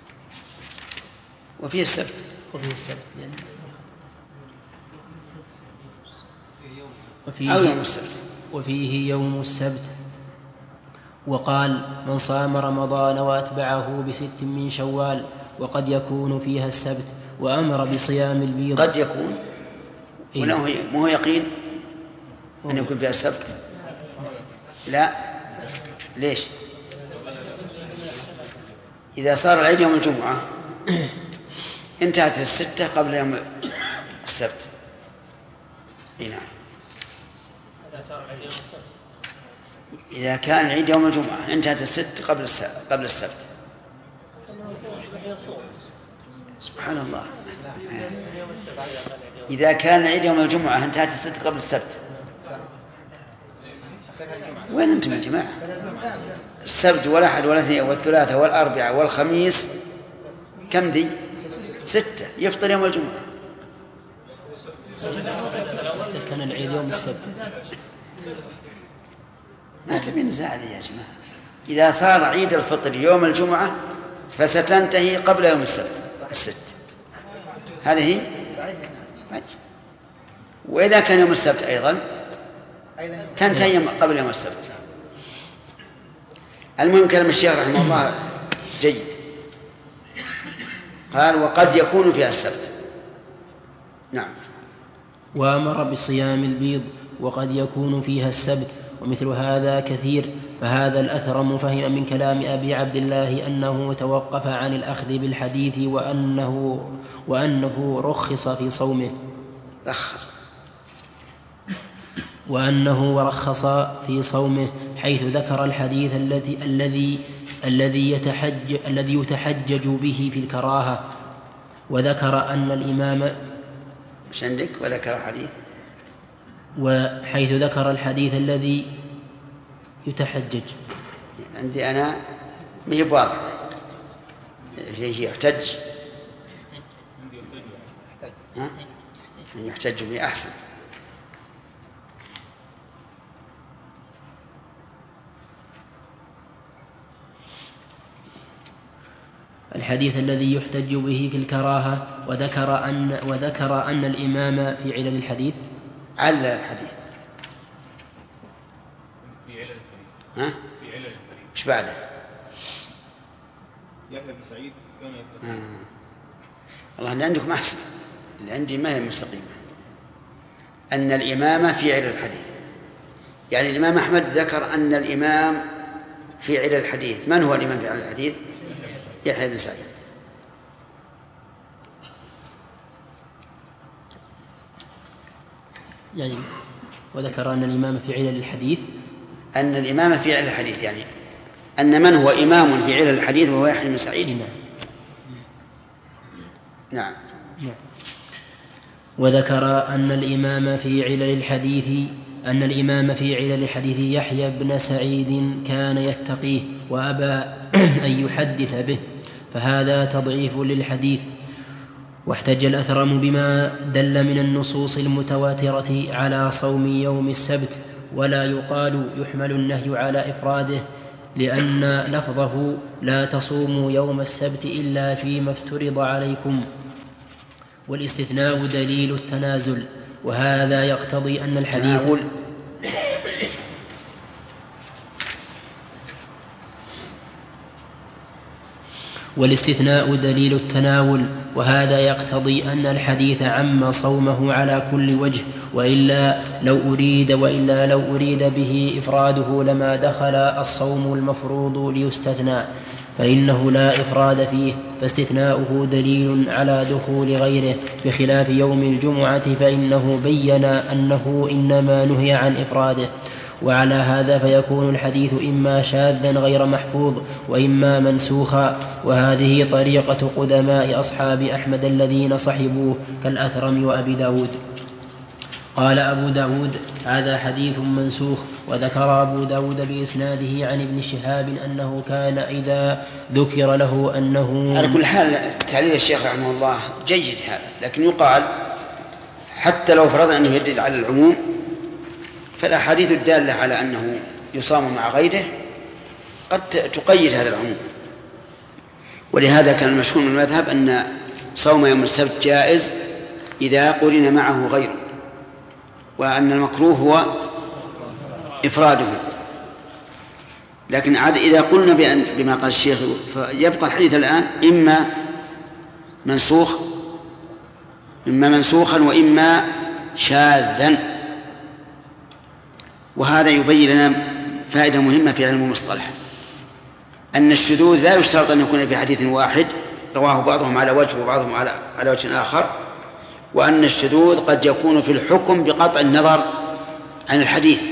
وفيه السبت وفيه السبت يعني وفيه أو يوم السبت وفيه يوم السبت. وقال: من صام رمضان وأتبعه بست من شوال، وقد يكون فيها السبت. وأمر بصيام البيض. قد يكون ولا مو يقين أن يكون فيها السبت؟ لا. ليش؟ إذا صار العيد يوم الجمعة انتهت الستة قبل يوم السبت. نعم. إذا كان العيد يوم الجمعة انتهت الست قبل قبل السبت. سبحان الله. إذا كان العيد يوم الجمعة انتهت الست قبل السبت، وين أنتم يا جماعة؟ السبت والأحد والاثنين والثلاثاء والأربعاء والخميس كم ذي؟ ستة. يفطر يوم الجمعة. إذا كان العيد يوم السبت ما تبي نزاع ذي يا جماعة. إذا صار عيد الفطر يوم الجمعة فستنتهي قبل يوم السبت الست. هذه هي. طيب. وإذا كان يوم السبت أيضا تنتهي قبل يوم السبت. المهم كلام الشيخ رحمه الله جيد. قال: وقد يكون فيها السبت. نعم. وأمر بصيام البيض وقد يكون فيها السبت، ومثل هذا كثير. فهذا الأثرم فهم من كلام أبي عبد الله أنه توقف عن الأخذ بالحديث وأنه, وأنه رخص في صومه رخص وأنه رخص في صومه حيث ذكر الحديث الذي الذي الذي يتحجج الذي يتحجج به في الكراهة، وذكر أن الإمام مش عندك وذكر حديث وحيث ذكر الحديث الذي يتحجج. عندي أنا ما هي واضحة. فيه يحتج ها؟ يحتج به أحسن. الحديث الذي يحتج به في الكراهة، وذكر أن, وذكر أن الإمام في علل الحديث علل الحديث في علل الحديث ها؟ في علل الحديث إيش بعده؟ يحيى بن سعيد كان يتقي. آه. والله اللي عندكم أحسن، اللي عندي ما هي مستقيمة. أن الإمام في علل الحديث، يعني الإمام أحمد ذكر أن الإمام في علل الحديث. من هو الإمام في علل الحديث؟ يحيى بن سعيد. يعني وذكر أن الإمام في علل الحديث، أن الإمام في علل الحديث يعني أن من هو إمام في علل الحديث وهو يحيى بن سعيد. نعم. نعم. نعم. وذكر أن الإمام في علل الحديث أن الإمام في علل الحديث يحيى بن سعيد كان يتقيه وأبى أن يحدث به، فهذا تضعيف للحديث. واحتج الأثرم بما دل من النصوص المتواترة على صوم يوم السبت، ولا يقال يحمل النهي على إفراده، لأن لفظه لا تصوموا يوم السبت إلا فيما افترض عليكم، والاستثناء دليل التنازل، وهذا يقتضي أن الحديث تناول. والاستثناء دليل التناول وهذا يقتضي أن الحديث عم صومه على كل وجه، وإلا لو أريد وإلا لو أريد به إفراده لما دخل الصوم المفروض ليستثنى، فإنه لا إفراد فيه، فاستثناؤه دليل على دخول غيره، بخلاف يوم الجمعة فإنه بين أنه إنما نهي عن إفراده. وعلى هذا فيكون الحديث إما شاذا غير محفوظ وإما منسوخا، وهذه طريقة قدماء أصحاب أحمد الذين صحبوه كالأثرم وأبي داود. قال أبو داود هذا حديث منسوخ. وذكر أبو داود بإسناده عن ابن شهاب أنه كان إذا ذكر له أنه على كل حال تعليل الشيخ رحمه الله جيد هذا، لكن يقال حتى لو فرضنا أنه يدل على العموم فالأحاديث الدالة على أنه يصام مع غيره قد تقيد هذا العموم. ولهذا كان المشهور من المذهب أن صوم يوم السبت جائز إذا قرن معه غيره، وأن المكروه هو إفراده. لكن عاد إذا قلنا بأن بما قال الشيخ فيبقى الحديث الآن إما منسوخ إما منسوخا وإما شاذا. وهذا يبين لنا فائدة مهمة في علم المصطلح، أن الشذوذ لا يشترط أن يكون في حديث واحد رواه بعضهم على وجه وبعضهم على على وجه آخر، وأن الشذوذ قد يكون في الحكم بقطع النظر عن الحديث،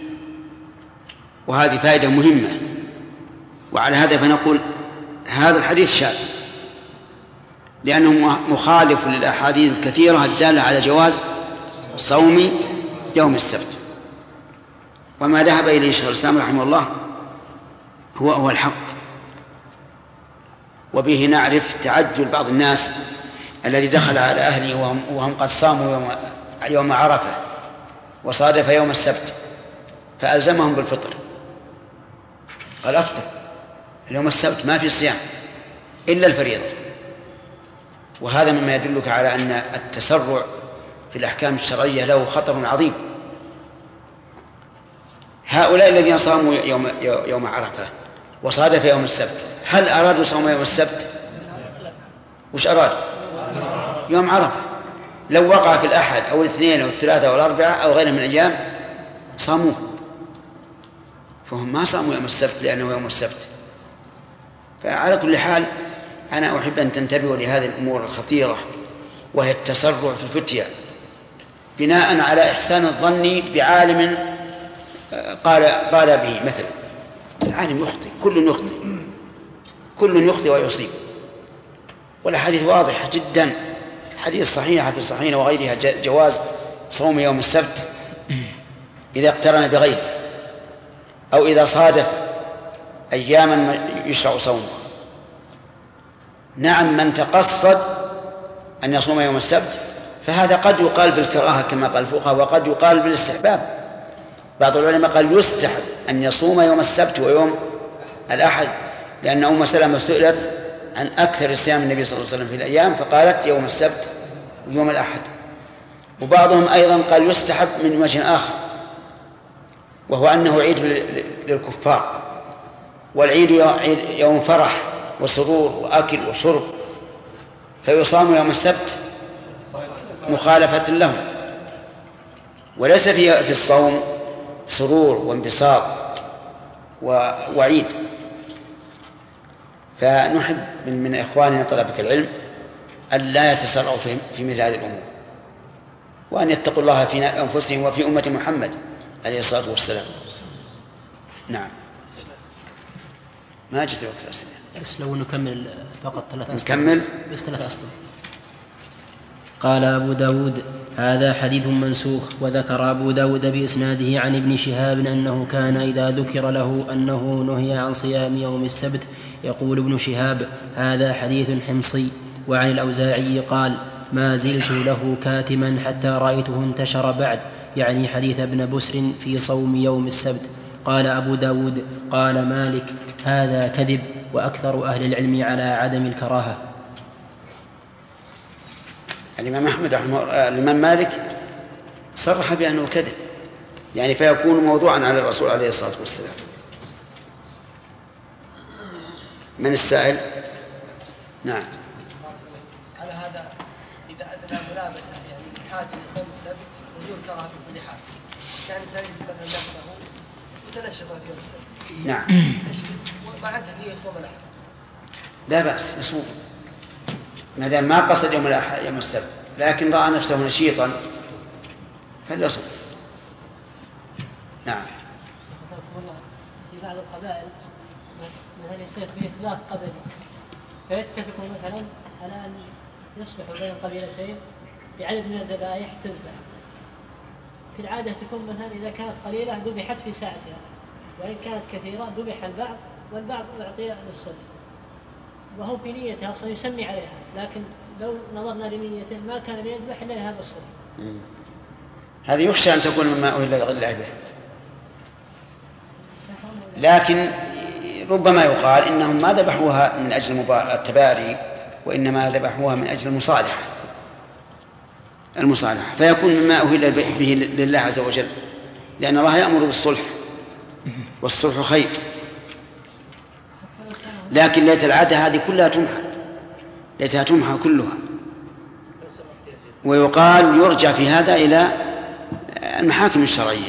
وهذه فائدة مهمة. وعلى هذا فنقول هذا الحديث شاذ لأنه مخالف للأحاديث الكثيرة الدالة على جواز صوم يوم السبت. وما ذهب إليه شيخ الإسلام رحمه الله هو هو الحق. وبه نعرف تعجل بعض الناس الذي دخل على أهله وهم, وهم قد صاموا يوم, يوم عرفة وصادف يوم السبت فألزمهم بالفطر، قال أفطر اليوم السبت ما في صيام إلا الفريضة. وهذا مما يدلك على أن التسرع في الأحكام الشرعية له خطر عظيم. هؤلاء الذين صاموا يوم, يوم عرفة وصادف يوم السبت هل أرادوا صوم يوم السبت؟ وش أرادوا؟ يوم عرفة. لو وقع في الأحد أو الاثنين أو الثلاثة أو الأربعة أو غيرها من الأيام صاموه، فهم ما صاموا يوم السبت لأنه يوم السبت. فعلى كل حال أنا أحب أن تنتبهوا لهذه الأمور الخطيرة، وهي التسرع في الفتية بناء على إحسان الظن بعالم قال قال به. مثلا العالم يخطئ، كل يخطئ كل يخطئ ويصيب، والحديث واضح جدا، حديث صحيحة في الصحيحين وغيرها جواز صوم يوم السبت إذا اقترن بغيره أو إذا صادف أياما يشرع صومه. نعم من تقصد أن يصوم يوم السبت فهذا قد يقال بالكراهة كما قال الفقهاء، وقد يقال بالاستحباب. بعض العلماء قال يستحب أن يصوم يوم السبت ويوم الأحد، لأن أم سلمة سئلت عن أكثر صيام النبي صلى الله عليه وسلم في الأيام فقالت يوم السبت ويوم الأحد. وبعضهم أيضا قال يستحب من وجه آخر، وهو أنه عيد للكفار، والعيد يوم فرح وسرور وأكل وشرب، فيصام يوم السبت مخالفة لهم، وليس في في الصوم سرور وانبساط وعيد. فنحب من, من إخواننا طلبة العلم أن لا يتسرعوا في, في مثل هذه الأمور، وأن يتقوا الله في أنفسهم وفي أمة محمد عليه الصلاة والسلام. نعم. ما جت وقت الأسئلة، بس لو نكمل فقط ثلاث أسئلة. نكمل بس ثلاث أسئلة. قال أبو داود هذا حديث منسوخ. وذكر أبو داود بإسناده عن ابن شهاب أنه كان إذا ذكر له أنه نهي عن صيام يوم السبت يقول ابن شهاب هذا حديث حمصي. وعن الأوزاعي قال ما زلت له كاتما حتى رأيته انتشر بعد، يعني حديث ابن بسر في صوم يوم السبت. قال أبو داود قال مالك هذا كذب، وأكثر أهل العلم على عدم الكراهة. الإمام أحمد رحمه الإمام مالك صرح بأنه كذب، يعني فيكون موضوعا على الرسول عليه الصلاة والسلام. من السائل؟ نعم. على هذا إذا أدنى ملابسة يعني حاجة لصوم السبت وزور كراهة في كل حال، كان إنسان يتبنى نفسه وتنشط في يوم السبت. نعم. وما عنده نية يصوم الأحد لا بأس يصوم ما دام ما قصد يوم الأحد يوم السبت، لكن رأى نفسه نشيطا فليصوم. نعم. في بعض القبائل مثلا يصير فيه خلاف قبلي فيتفقوا مثلا على أن يصلحوا بين القبيلتين بعدد من الذبائح تذبح. في العادة تكون مثلا إذا كانت قليلة ذبحت في ساعتها، وإن كانت كثيرة ذبح البعض والبعض أعطي للصدق، وهو في نيته أصلا يسمي عليها، لكن لو نظرنا لنيته ما كان ليذبح إلا لهذا الصدق. هذه يخشى أن تكون مما أهل لغير الله به، لكن ربما يقال إنهم ما ذبحوها من أجل التباري، وإنما ذبحوها من أجل المصالحة المصالحة فيكون مما أهل به لله عز وجل، لأن الله يأمر بالصلح والصلح خير. لكن ليت العادة هذه كلها تمحى، ليتها تمحى كلها. ويقال يرجع في هذا إلى المحاكم الشرعية.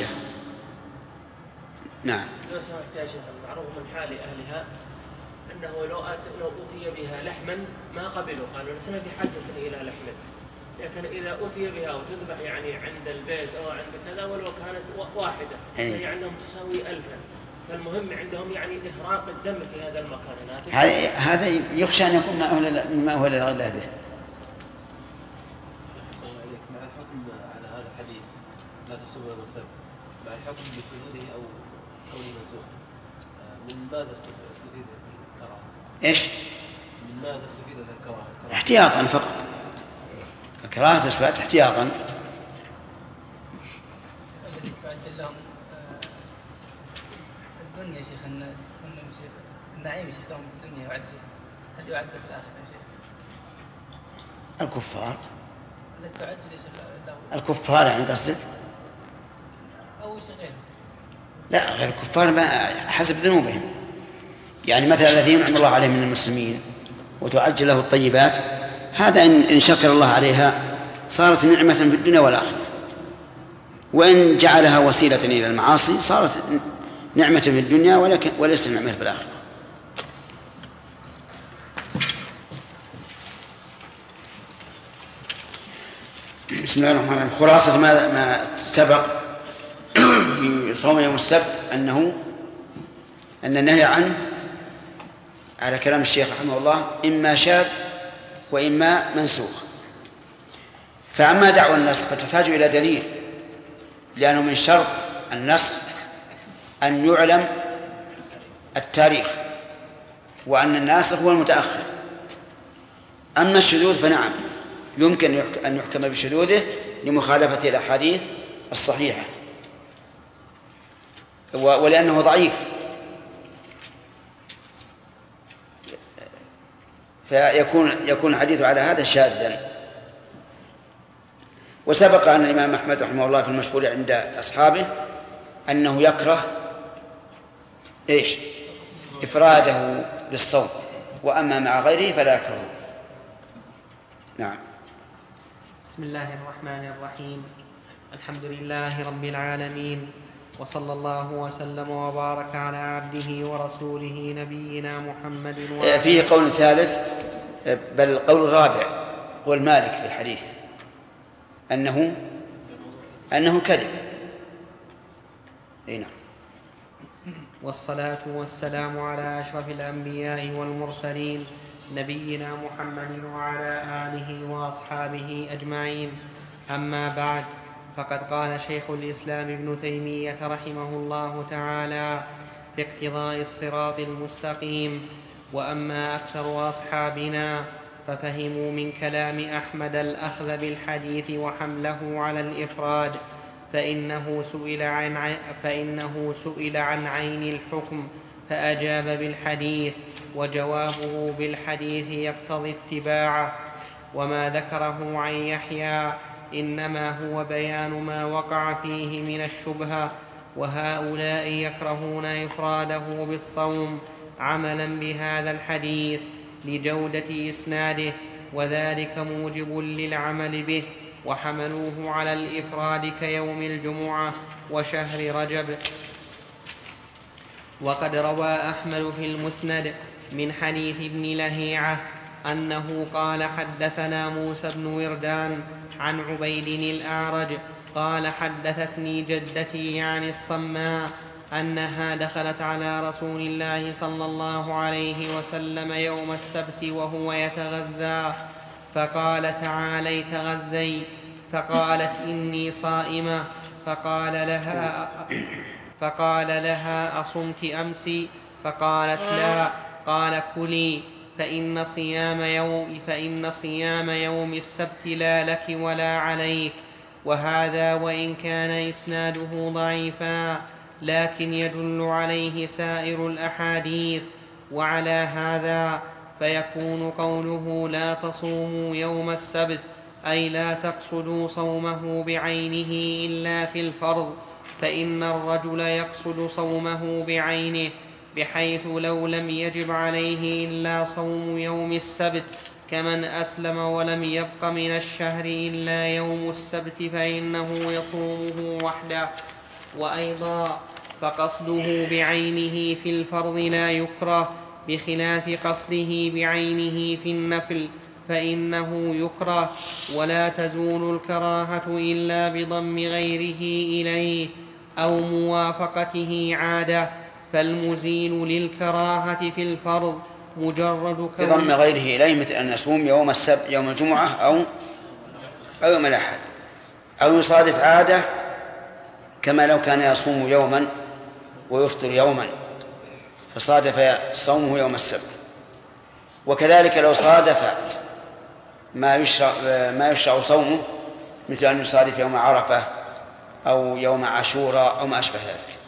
نعم. معروف من حال أهلها أنه لو لو أوتي بها لحما ما قبلوا، قالوا لسنا في حاجة إلى لحم، لكن إذا أوتي بها وتذبح يعني عند البيت أو عند كذا ولو كانت واحدة يعني عندهم تساوي ألفا، فالمهم عندهم يعني إهراق الدم في هذا المكان. هذا يخشى أن يكون ما هو لغير الله به. مع الحكم على هذا الحديث لا تصوم يوم السبت، مع الحكم بشذوذه أو كونه منسوخ، من ماذا استفيد الكراهة؟ إيش؟ من ماذا استفيد الكراهة؟ احتياطا فقط، الكراهة تثبت احتياطا. الذي تعد لهم الدنيا يا شيخ، النعيم يا شيخ لهم في الدنيا يعد، هل يعد في الآخرة يا شيخ؟ الكفار الذي تعد يا شيخ لهم الكفار يعني قصدك؟ أو شيء غيره؟ لا، غير الكفار ما حسب ذنوبهم، يعني مثلا الذي ينعم الله عليه من المسلمين وتعجل له الطيبات، هذا إن شكر الله عليها صارت نعمة في الدنيا والآخرة، وإن جعلها وسيلة إلى المعاصي صارت نعمة في الدنيا ولكن وليس نعمة في الآخرة. بسم الله الرحمن الرحيم. خلاصة ما ما سبق في صوم يوم السبت أنه أن النهي عنه على كلام الشيخ رحمه الله إما شاذ وإما منسوخ. فأما دعوى النسخ فتحتاج إلى دليل، لأنه من شرط النسخ أن يعلم التاريخ وأن الناسخ هو المتأخر. أما الشذوذ فنعم يمكن أن يحكم بشذوذه لمخالفة الأحاديث الصحيحة ولأنه ضعيف. فيكون يكون الحديث على هذا شاذا. وسبق أن الإمام أحمد رحمه الله في المشهور عند أصحابه أنه يكره إيش؟ إفراده بالصوم، وأما مع غيره فلا يكرهه. نعم. بسم الله الرحمن الرحيم. الحمد لله رب العالمين، وصلى الله وسلم وبارك على عبده ورسوله نبينا محمد. وعلى فيه قول ثالث، بل القول الرابع قول مالك في الحديث أنه أنه كذب. نعم. والصلاة والسلام على أشرف الأنبياء والمرسلين نبينا محمد وعلى آله وأصحابه أجمعين. أما بعد، فقد قال شيخ الإسلام ابن تيمية رحمه الله تعالى في اقتضاء الصراط المستقيم: وأما أكثر أصحابنا ففهموا من كلام أحمد الأخذ بالحديث وحمله على الإفراد، فإنه سئل عن فإنه سئل عن عين الحكم فأجاب بالحديث، وجوابه بالحديث يقتضي اتباعه. وما ذكره عن يحيى إنما هو بيان ما وقع فيه من الشبهة، وهؤلاء يكرهون إفراده بالصوم عملا بهذا الحديث لجودة إسناده، وذلك موجب للعمل به، وحملوه على الإفراد كيوم الجمعة وشهر رجب. وقد روى أحمد في المسند من حديث ابن لهيعة أنه قال: حدثنا موسى بن وردان عن عبيد الأعرج قال: حدثتني جدتي يعني الصماء أنها دخلت على رسول الله صلى الله عليه وسلم يوم السبت وهو يتغذى، فقال: تعالي تغذي، فقالت: إني صائمة، فقال لها فقال لها: أصمت أمس؟ فقالت: لا. قال: كلي، فإن صيام يوم فإن صيام يوم السبت لا لك ولا عليك. وهذا وإن كان إسناده ضعيفا لكن يدل عليه سائر الأحاديث. وعلى هذا فيكون قوله لا تصوموا يوم السبت أي لا تقصدوا صومه بعينه إلا في الفرض، فإن الرجل يقصد صومه بعينه، بحيث لو لم يجب عليه إلا صوم يوم السبت كمن أسلم ولم يبق من الشهر إلا يوم السبت فإنه يصومه وحده. وأيضا فقصده بعينه في الفرض لا يكره، بخلاف قصده بعينه في النفل فإنه يكره، ولا تزول الكراهة إلا بضم غيره إليه أو موافقته عادة، فالمزيل للكراهة في الفرض مجرد كون بضم غيره إليه، مثل أن يصوم يوم السبت يوم الجمعة أو أو يوم الأحد، أو يصادف عادة كما لو كان يصوم يوما ويفطر يوما فصادف صومه يوم السبت. وكذلك لو صادف ما يشرع ما يشرع صومه، مثل أن يصادف يوم عرفة أو يوم عاشوراء أو ما أشبه ذلك.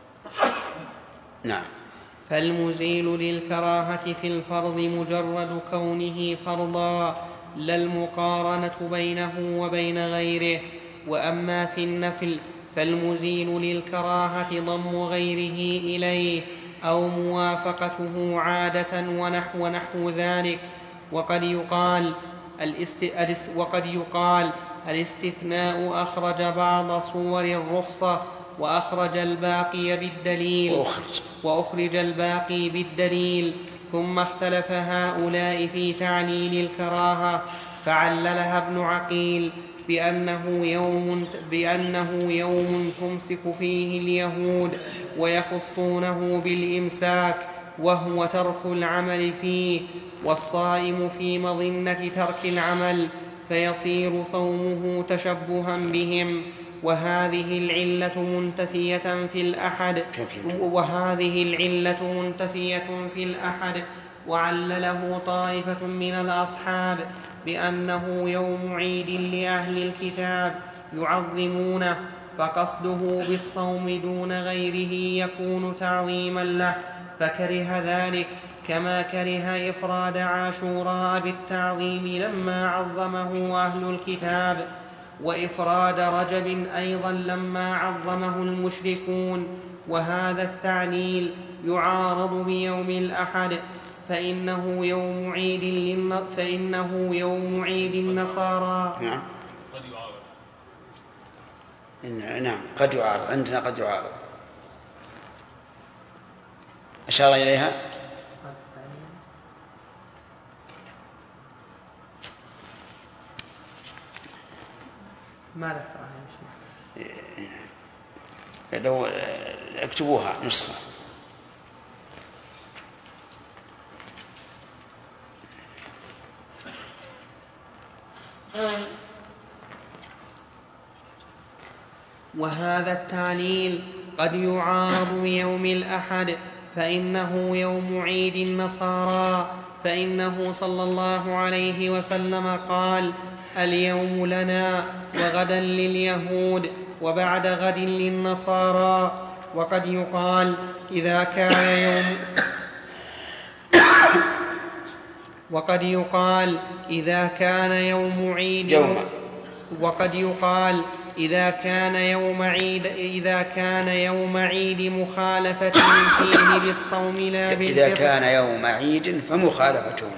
نعم. فالمزيل للكراهة في الفرض مجرد كونه فرضا، لا المقارنة بينه وبين غيره. وأما في النفل فالمزيل للكراهة ضم غيره إليه أو موافقته عادة ونحو نحو ذلك. وقد يقال الاست... وقد يقال الاستثناء أخرج بعض صور الرخصة وأخرج الباقي بالدليل وأخرج, وأخرج الباقي بالدليل. ثم اختلف هؤلاء في تعليل الكراهة، فعللها ابن عقيل بأنه يوم, بأنه يوم تمسك فيه اليهود ويخصونه بالإمساك، وهو ترك العمل فيه، والصائم في مظنة ترك العمل، فيصير صومه تشبها بهم. وهذه العلة منتفية في الأحد وهذه العلة منتفية في الأحد وعلله طائفة من الأصحاب بأنه يوم عيد لأهل الكتاب يعظمونه، فقصده بالصوم دون غيره يكون تعظيما له، فكره ذلك كما كره إفراد عاشوراء بالتعظيم لما عظمه أهل الكتاب، وإفراد رجب أيضا لما عظمه المشركون. وهذا التعليل يعارض بيوم الأحد فإنه يوم عيد للن... فإنه يوم عيد النصارى. نعم قد يعارض. نعم قد يعارض، عندنا قد يعارض. أشار إليها ما ذكرها يا شيخ. لو اكتبوها نسخة. وهذا التعليل قد يعارض بيوم الأحد فإنه يوم عيد النصارى، فإنه صلى الله عليه وسلم قال: اليوم لنا وغدا لليهود وبعد غد للنصارى. وقد يقال إذا كان يوم وقد يقال إذا كان يوم عيد يوم وقد يقال إذا كان يوم عيد إذا كان يوم عيد مخالفة فيه بالصوم لا بالفطر. إذا كان يوم عيد فمخالفتهم.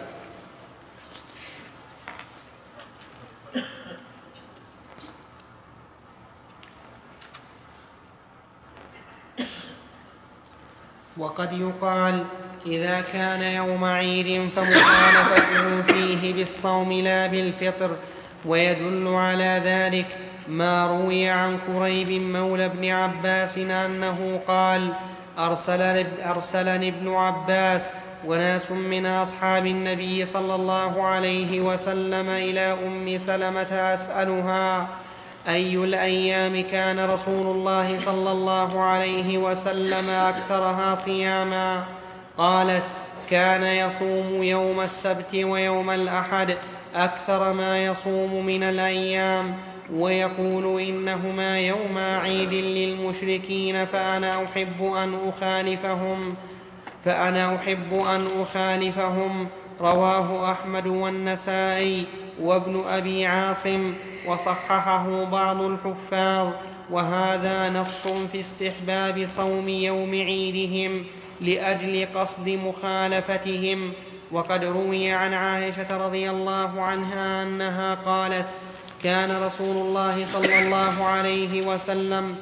وقد يقال إذا كان يوم عيد فمخالفته فيه بالصوم لا بالفطر. ويدل على ذلك ما روي عن كريب مولى ابن عباس أنه قال: أرسلني ابن عباس وناس من أصحاب النبي صلى الله عليه وسلم إلى أم سلمة أسألها أي الأيام كان رسول الله صلى الله عليه وسلم أكثرها صياما؟ قالت: كان يصوم يوم السبت ويوم الأحد أكثر ما يصوم من الأيام، ويقول إنهما يوما عيد للمشركين فأنا أحب أن أخالفهم فأنا أحب أن أخالفهم. رواه أحمد والنسائي وابن أبي عاصم وصححه بعض الحفاظ. وهذا نص في استحباب صوم يوم عيدهم لأجل قصد مخالفتهم. وقد روي عن عائشة رضي الله عنها أنها قالت: كان رسول الله صلى الله عليه وسلم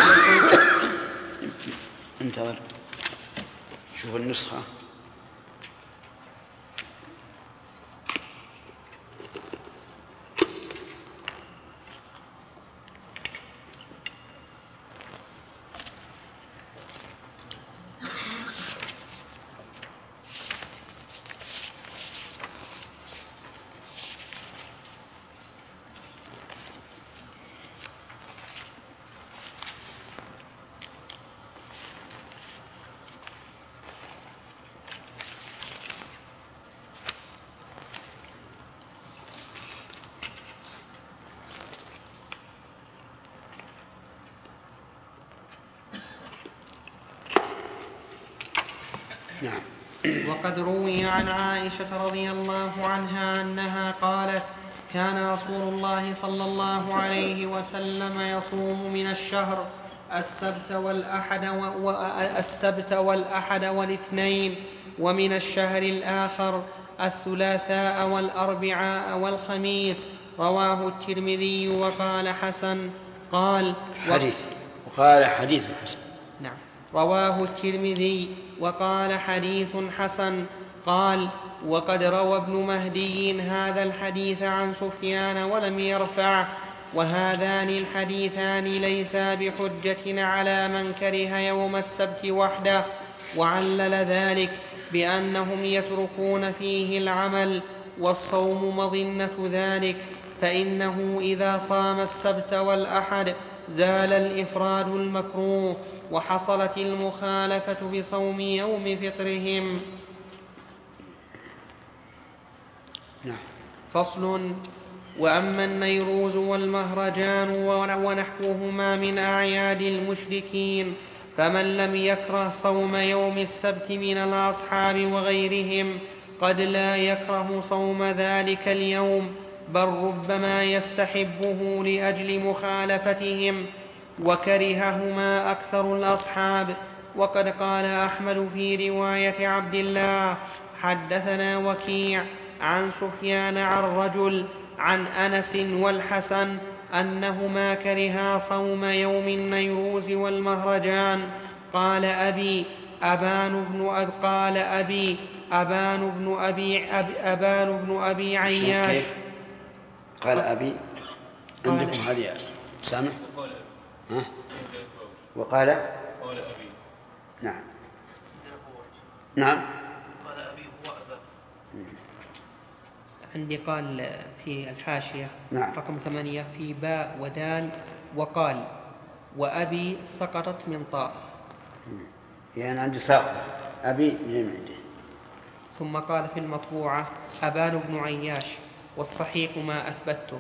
انتظر شوف النسخة. نعم. وقد روي عن عائشة رضي الله عنها أنها قالت: كان رسول الله صلى الله عليه وسلم يصوم من الشهر السبت والأحد, و... السبت والأحد والاثنين، ومن الشهر الآخر الثلاثاء والأربعاء والخميس. رواه الترمذي وقال حسن. قال حديث وقال حديث حسن. نعم. رواه الترمذي وقال حديث حسن. قال: وقد روى ابن مهدي هذا الحديث عن سفيان ولم يرفعه، وهذان الحديثان ليسا بحجة على من كره يوم السبت وحده. وعلل ذلك بأنهم يتركون فيه العمل، والصوم مظنة ذلك، فإنه إذا صام السبت والأحد زال الإفراد المكروه وحصلت المخالفة بصوم يوم فطرهم. نعم. فصل. وأما النيروز والمهرجان ونحوهما من أعياد المشركين فمن لم يكره صوم يوم السبت من الأصحاب وغيرهم قد لا يكره صوم ذلك اليوم، بل ربما يستحبه لأجل مخالفتهم، وكرههما أكثر الأصحاب. وقد قال أحمد في رواية عبد الله: حدثنا وكيع عن سفيان عن رجل عن أنس والحسن أنهما كرها صوم يوم النيروز والمهرجان. قال أبي أبان بن أب قال أبي أبان بن أبي أب أبان بن أبي عياش. قال أبي عندكم هذه سامع؟ ها؟ وقال قال أبي. نعم نعم قال أبي هو أبا. عندي قال في الحاشية نعم. رقم ثمانية في باء ودال وقال وأبي سقطت من طاء، يعني عندي ساقط أبي من عندي. ثم قال في المطبوعة أبان بن عياش، والصحيح ما أثبته.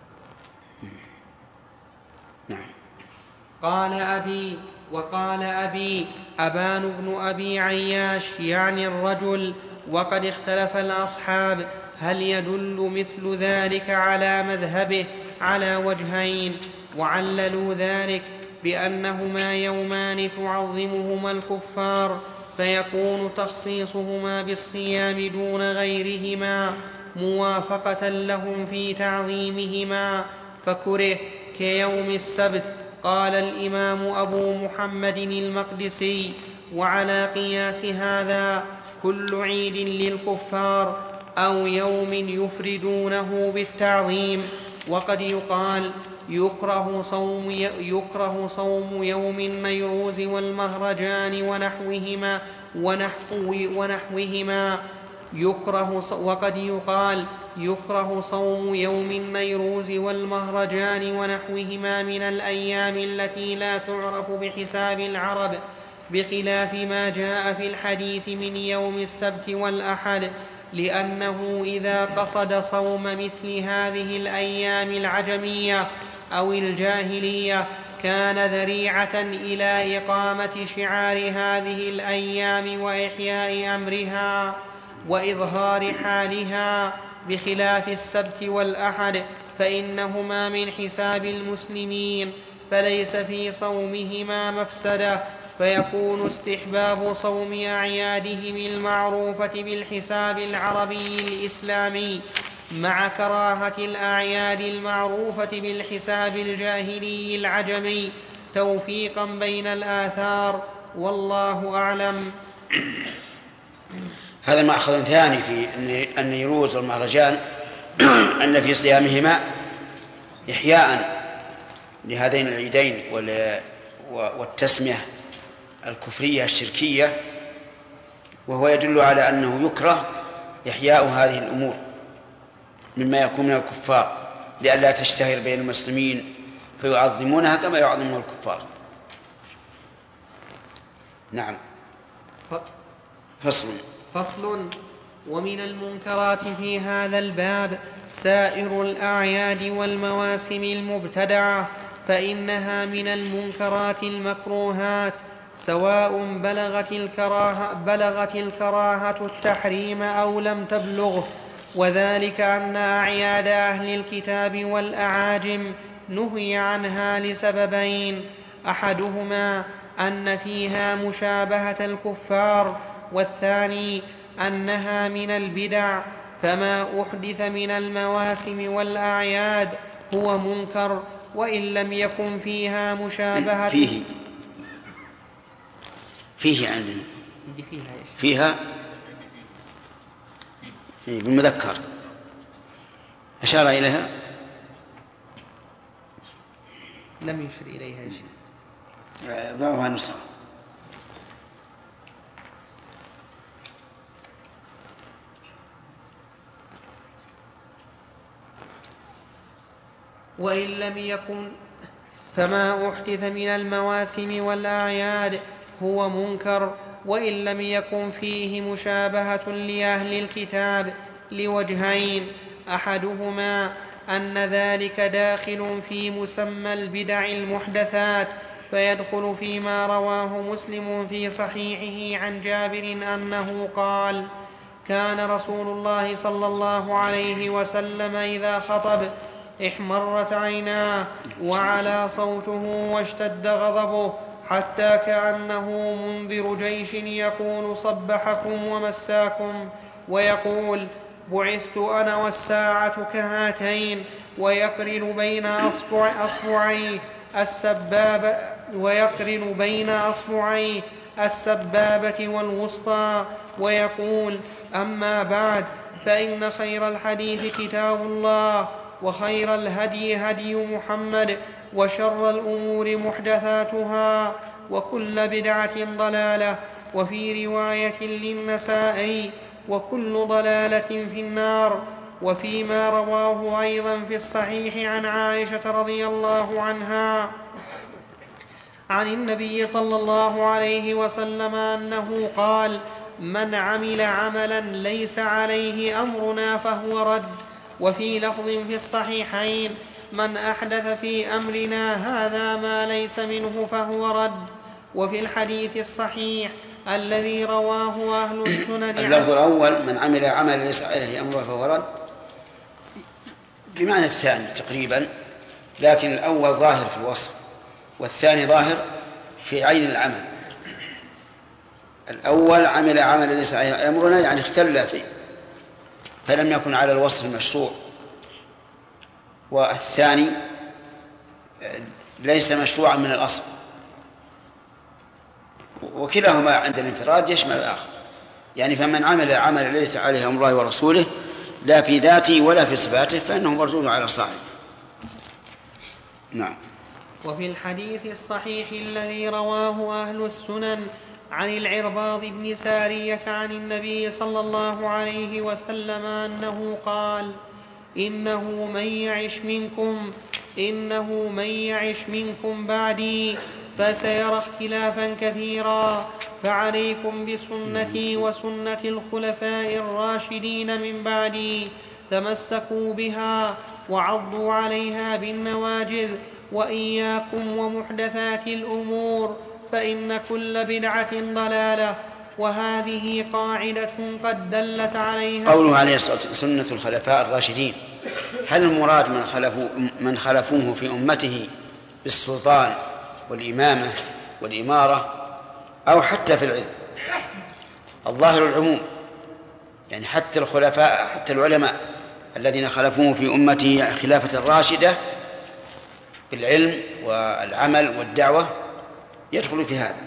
نعم. قال أبي وقال أبي أبان بن أبي عياش يعني الرجل. وقد اختلف الأصحاب هل يدل مثل ذلك على مذهبه على وجهين، وعللوا ذلك بأنهما يومان تعظمهما الكفار، فيكون تخصيصهما بالصيام دون غيرهما موافقة لهم في تعظيمهما، فكره كيوم السبت. قال الإمام أبو محمد المقدسي: وعلى قياس هذا كل عيد للكفار أو يوم يفردونه بالتعظيم. وقد يقال يكره صوم, يكره صوم يوم النيروز والمهرجان ونحوهما, ونحو ونحوهما يكره وقد يقال يكره صوم يوم النيروز والمهرجان ونحوهما من الأيام التي لا تعرف بحساب العرب، بخلاف ما جاء في الحديث من يوم السبت والأحد، لأنه إذا قصد صوم مثل هذه الأيام العجمية أو الجاهلية كان ذريعة إلى إقامة شعار هذه الأيام وإحياء أمرها وإظهار حالها، بخلاف السبت والأحد فإنهما من حساب المسلمين، فليس في صومهما مفسدة، فيكون استحباب صوم أعيادهم المعروفة بالحساب العربي الإسلامي مع كراهة الأعياد المعروفة بالحساب الجاهلي العجمي، توفيقا بين الآثار، والله أعلم. هذا مأخذ ثاني في أن النيروز والمهرجان أن في صيامهما إحياء لهذين العيدين والتسمية الكفرية الشركية، وهو يدل على أنه يكره إحياء هذه الأمور مما يكون من الكفار لئلا تشتهر بين المسلمين فيعظمونها كما يعظمها الكفار. نعم. فصل فصل ومن المنكرات في هذا الباب سائر الأعياد والمواسم المبتدعة، فإنها من المنكرات المكروهات، سواء بلغت الكراهة, بلغت الكراهة التحريم أو لم تبلغه، وذلك أن أعياد أهل الكتاب والأعاجم نهي عنها لسببين: أحدهما أن فيها مشابهة الكفار، والثاني أنها من البدع، فما أحدث من المواسم والأعياد هو منكر وإن لم يكن فيها مشابهة. فيه فيه عندنا فيها فيها بالمذكر أشار إليها، لم يشر إليها شيء. ضعها نسخة. وإن لم يكن فما أحدث من المواسم والأعياد هو منكر وإن لم يكن فيه مشابهة لأهل الكتاب لوجهين: أحدهما أن ذلك داخل في مسمى البدع المحدثات فيدخل فيما رواه مسلم في صحيحه عن جابر أنه قال: كان رسول الله صلى الله عليه وسلم إذا خطب احمرت عيناه وعلى صوته واشتد غضبه حتى كأنه منذر جيش يقول صبحكم ومساكم، ويقول: بعثت أنا والساعة كهاتين، ويقرن بين أصبع أصبعيه السبابة ويقرن بين أصبعيه السبابة والوسطى، ويقول: أما بعد، فإن خير الحديث كتاب الله، وخير الهدي هدي محمد، وشر الأمور محدثاتها، وكل بدعة ضلالة. وفي رواية للنسائي: وكل ضلالة في النار. وفيما رواه أيضا في الصحيح عن عائشة رضي الله عنها عن النبي صلى الله عليه وسلم أنه قال: من عمل عملا ليس عليه أمرنا فهو رد. وفي لفظ في الصحيحين: من أحدث في أمرنا هذا ما ليس منه فهو رد. وفي الحديث الصحيح الذي رواه أهل السنن اللفظ الأول: من عمل عملا ليس عليه أمرنا فهو رد، بمعنى الثاني تقريبا، لكن الأول ظاهر في الوصف والثاني ظاهر في عين العمل. الأول عمل عملا ليس عليه أمرنا، يعني اختل فيه فلم يكن على الوصف المشروع، والثاني ليس مشروعا من الأصل، وكلاهما عند الانفراد يشمل الآخر. يعني فمن عمل عملا ليس عليه أمر الله ورسوله لا في ذاته ولا في صفاته فإنه مردود على صاحبه. نعم. وفي الحديث الصحيح الذي رواه أهل السنن عن العرباض بن سارية عن النبي صلى الله عليه وسلم أنه قال: إنه من يعش منكم إنه من يعش منكم بعدي فسيرى اختلافا كثيرا، فعليكم بسنتي وسنة الخلفاء الراشدين من بعدي، تمسكوا بها وعضوا عليها بالنواجذ، وإياكم ومحدثات الأمور، فإن كل بدعة ضلالة. وهذه قاعدة قد دلت عليها قوله عليه الصلاة والسلام سنة الخلفاء الراشدين، هل المراد من خلفوا من خلفوه في أمته بالسلطان والإمامة والإمارة أو حتى في العلم؟ الظاهر العموم، يعني حتى الخلفاء حتى العلماء الذين خلفوه في أمته خلافة راشدة بالعلم والعمل والدعوة يدخل في هذا.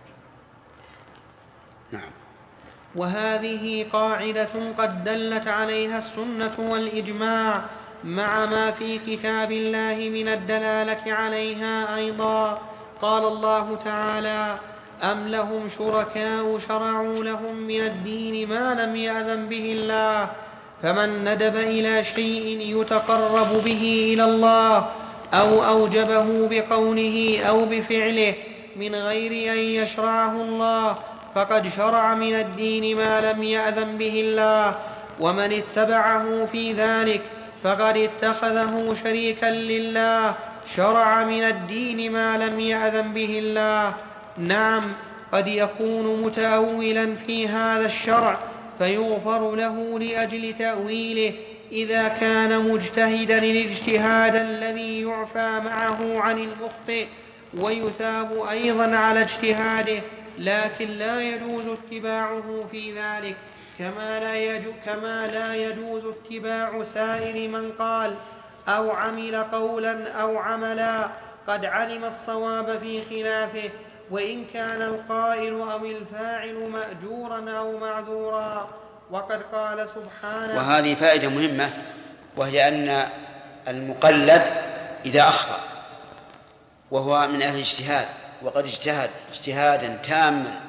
نعم. وهذه قاعدة قد دلت عليها السنة والإجماع مع ما في كتاب الله من الدلالة عليها أيضا. قال الله تعالى: أم لهم شركاء شرعوا لهم من الدين ما لم يأذن به الله، فمن ندب إلى شيء يتقرب به إلى الله أو أوجبه بقوله أو بفعله من غير أن يشرعه الله فقد شرع من الدين ما لم يأذن به الله، ومن اتبعه في ذلك فقد اتخذه شريكا لله شرع من الدين ما لم يأذن به الله. نعم، قد يكون متأولا في هذا الشرع فيغفر له لأجل تأويله إذا كان مجتهدا الاجتهاد الذي يعفى معه عن المخطئ ويثاب أيضا على اجتهاده، لكن لا يجوز اتباعه في ذلك، كما لا يجوز, كما لا يجوز اتباع سائر من قال أو عمل قولا أو عملا قد علم الصواب في خلافه، وإن كان القائل أو الفاعل مأجورا أو معذورا. وقد قال سبحانه. وهذه فائدة مهمة، وهي أن المقلد إذا أخطأ وهو من أهل الاجتهاد وقد اجتهد اجتهادا تاما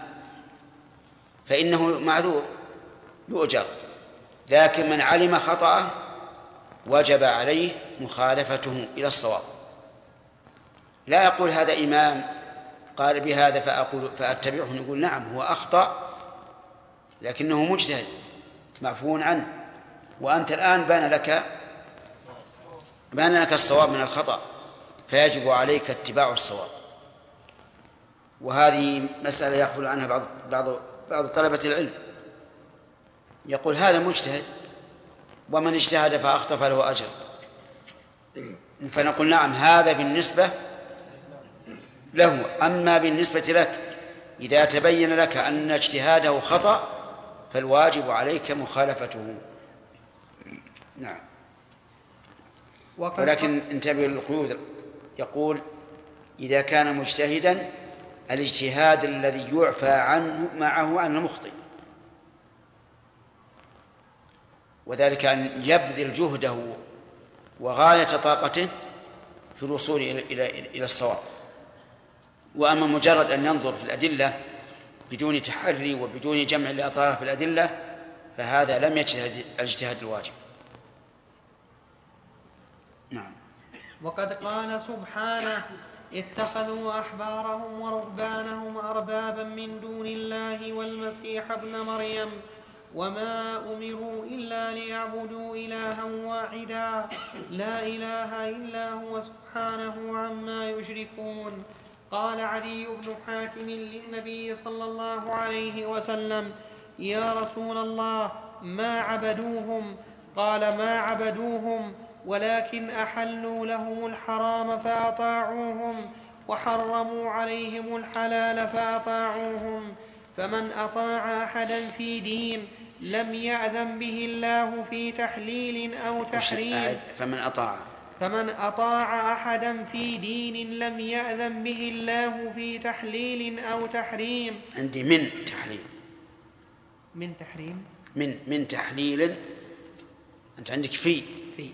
فإنه معذور يؤجر، لكن من علم خطأه وجب عليه مخالفته إلى الصواب. لا يقول هذا إمام قال بهذا فأقول فأتبعه، نقول نعم هو أخطأ لكنه مجتهد معفو عنه، وأنت الآن بان لك بان لك الصواب من الخطأ، فيجب عليك اتباع الصواب. وهذه مسألة يغفل عنها بعض بعض بعض طلبة العلم، يقول هذا مجتهد ومن اجتهد فأخطأ فله أجر، فنقول نعم هذا بالنسبة له، أما بالنسبة لك إذا تبين لك أن اجتهاده خطأ فالواجب عليك مخالفته. نعم. ولكن انتبه للقيود، يقول إذا كان مجتهدا الاجتهاد الذي يعفى عنه معه عن المخطئ، وذلك أن يبذل جهده وغاية طاقته في الوصول إلى إلى إلى الصواب. وأما مجرد أن ينظر في الأدلة بدون تحري وبدون جمع الأطراف في الأدلة فهذا لم يجتهد الاجتهاد الواجب. نعم. وقد قال سبحانه: اتخذوا أحبارهم ورهبانهم أربابا من دون الله والمسيح ابن مريم وما أمروا إلا ليعبدوا إلها واحدا لا إله إلا هو سبحانه عما يشركون. قال علي بن حاتم للنبي صلى الله عليه وسلم: يا رسول الله ما عبدوهم؟ قال: ما عبدوهم ولكن أحلوا لهم الحرام فأطاعوهم وحرموا عليهم الحلال فأطاعوهم. فمن أطاع أحدا في دين لم يأذن به الله في تحليل أو تحريم فمن أطاع فمن أطاع أحدا في دين لم يأذن به الله في تحليل أو تحريم. عندي من تحليل من تحريم من من تحليل، أنت عندك في في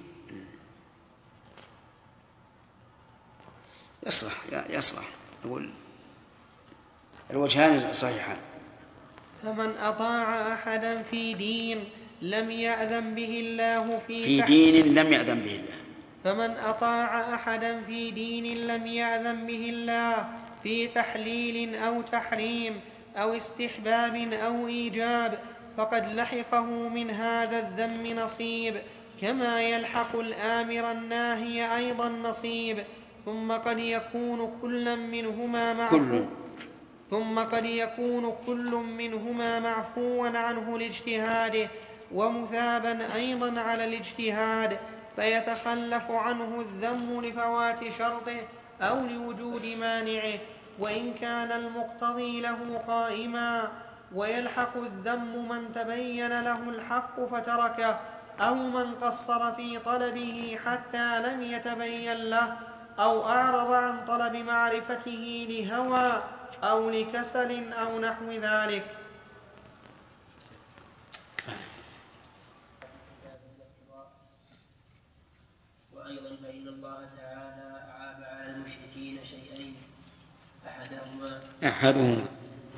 يصلح يصلح أقول الوجهان صحيحان. فمن أطاع أحدا في دين لم يأذن به الله في في دين لم يأذن به الله فمن أطاع أحدا في دين لم يأذن به الله في تحليل أو تحريم أو استحباب أو إيجاب فقد لحقه من هذا الذم نصيب، كما يلحق الآمر الناهي أيضا نصيب. ثم قد يكون كل منهما معفو ثم قد يكون كل منهما معفوا عنه لاجتهاده ومثابا أيضا على الاجتهاد، فيتخلف عنه الذم لفوات شرطه أو لوجود مانعه وإن كان المقتضي له قائما، ويلحق الذم من تبين له الحق فتركه أو من قصر في طلبه حتى لم يتبين له أو أعرض عن طلب معرفته لهوى أو لكسل أو نحو ذلك. وأيضا فإن الله تعالى أعاب على المشركين شيئين أحدهما أحدهما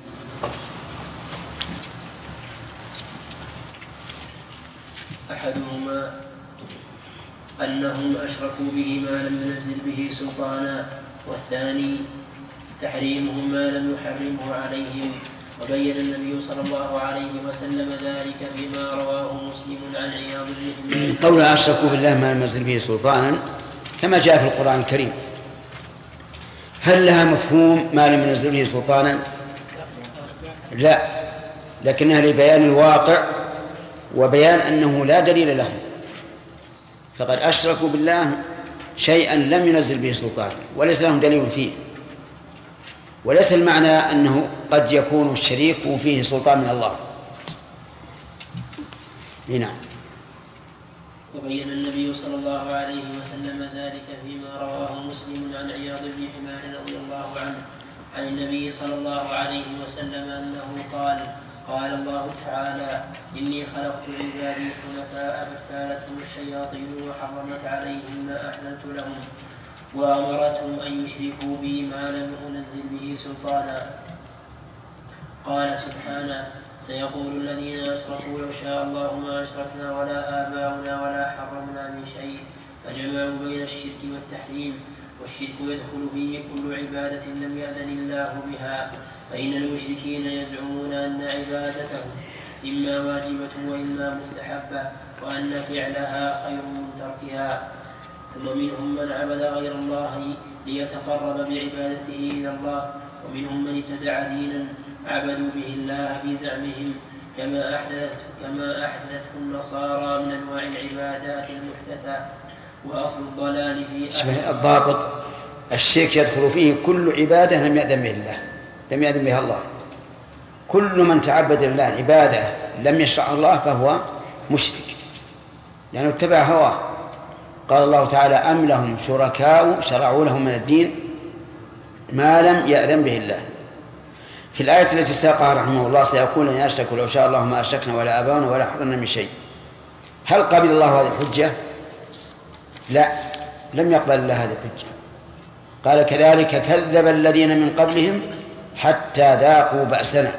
أحدهما أنهم أشركوا به ما لم ينزل به سلطانا، والثاني تحريمهم ما لم يحرمه عليهم. وبين النبي صلى الله عليه وسلم ذلك فيما رواه مسلم عن عياض بن حمير قول أشركوا بالله ما لم ينزل به سلطانا كما جاء في القرآن الكريم. هل لها مفهوم ما لم ينزل به سلطانا؟ لا، لكنها لبيان الواقع وبيان أنه لا دليل لهم، فقد أشركوا بالله شيئا لم ينزل به سلطان وليس لهم دليل فيه، وليس المعنى أنه قد يكون الشريك فيه سلطان من الله. هنا وبين النبي صلى الله عليه وسلم ذلك فيما رواه مسلم عن عياض بن حمار رضي الله عنه عن النبي صلى الله عليه وسلم أنه قال: قال الله تعالى: إني خلقت عبادي حنفاء فاختالتهم الشياطين وحرمت عليهم ما أحللت لهم وأمرتهم أن يشركوا بي ما لم أنزل به سلطانا. قال سبحانه: سيقول الذين أشركوا لو شاء الله ما أشركنا ولا آباؤنا ولا حرمنا من شيء، فجمعوا بين الشرك والتحريم، والشرك يدخل فيه كل عبادة لم يأذن الله بها، فإن المشركين يزعمون أن عبادتهم إما واجبة وإما مستحبة، وأن فعلها خير من تركها. ثم منهم من عبد غير الله ليتقرب بعبادته إلى الله، ومنهم من ابتدع دينا عبدوا به الله في زعمهم كما أحدث كما أحدثته النصارى من أنواع العبادات المحدثة. وأصل الضلال في أهل الضابط الشرك يدخل فيه كل عبادة لم يأذن به الله لم يأذن بها الله. كل من تعبد الله عبادة لم يشرع الله فهو مشرك لأنه اتبع هواه. قال الله تعالى أم لهم شركاء شرعوا لهم من الدين ما لم يأذن به الله. في الآية التي ساقها رحمه الله سيقول أن أشركوا لو شاء الله ما أشركنا ولا آباؤنا ولا حرمنا من شيء. هل قبل الله هذه الحجة؟ لا، لم يقبل الله هذه الحجة. قال كذلك كذب الذين من قبلهم حتى ذاقوا بأسنا.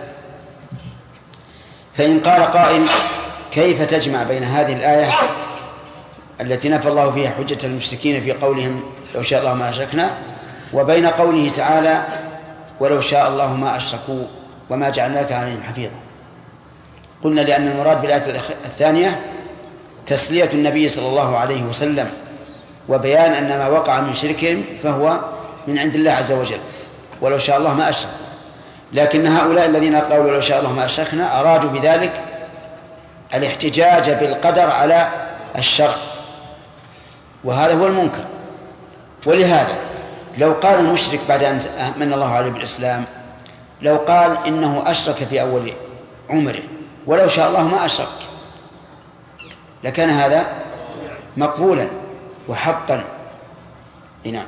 فإن قال قائل كيف تجمع بين هذه الآية التي نفى الله فيها حجة المشركين في قولهم لو شاء الله ما أشركنا وبين قوله تعالى ولو شاء الله ما أشركوا وما جعلناك عليهم حفيظا؟ قلنا لأن المراد بالآية الثانية تسلية النبي صلى الله عليه وسلم وبيان أن ما وقع من شركهم فهو من عند الله عز وجل ولو شاء الله ما أشرك. لكن هؤلاء الذين قالوا لو شاء الله ما أشركنا أرادوا بذلك الاحتجاج بالقدر على الشرع، وهذا هو المنكر. ولهذا لو قال المشرك بعد أن من الله عليه بالإسلام لو قال إنه أشرك في أول عمره ولو شاء الله ما أشرك لكان هذا مقبولا وحقا. نعم.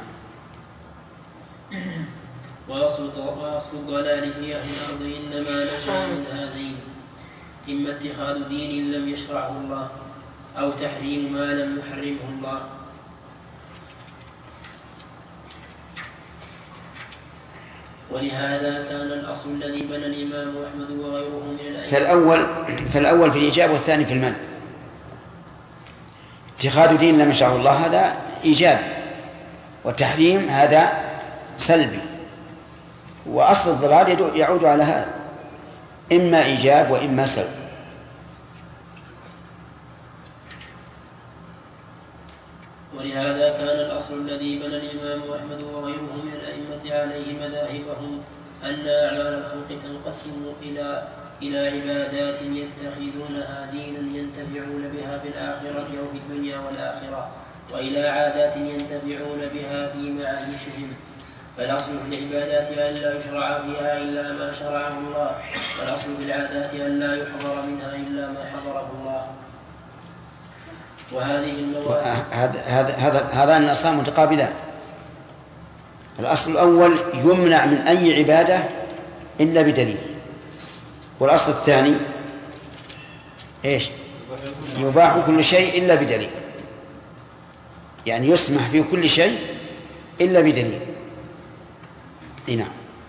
وأصل الضلال في أهل الأرض إنما نشأ من هذين: إما اتخاذ دين لم يشرعه الله أو تحريم ما لم يحرمه الله. ولهذا كان الأصل الذي بنى الإمام أحمد وغيره من الأئمة فالأول, فالأول في الإيجاب والثاني في المنع. اتخاذ دين لم يشرعه الله هذا إيجابي والتحريم هذا سلبي. وأصل الضلال يعود على هذا إما إيجاب وإما سلب. ولهذا كان الأصل الذي بنى الإمام أحمد وغيره من الأئمة عليه مذاهبهم أن أعمال الخلق تنقسم إلى إلى عبادات يتخذونها دينا ينتفعون بها في الآخرة أو في الدنيا والآخرة، وإلى عادات ينتفعون بها في معايشهم. فالأصل في العبادات أن لا يشرع فيها إلا ما شرعه الله، والأصل في العادات أن لا يحضر منها إلا ما حضره الله. وهذه المواسم هذا هذا هذا هذان الأصلان متقابلان. الأصل الأول يمنع من أي عبادة إلا بدليل، والأصل الثاني إيش؟ يباح كل شيء إلا بدليل، يعني يسمح في كل شيء إلا بدليل. نعم.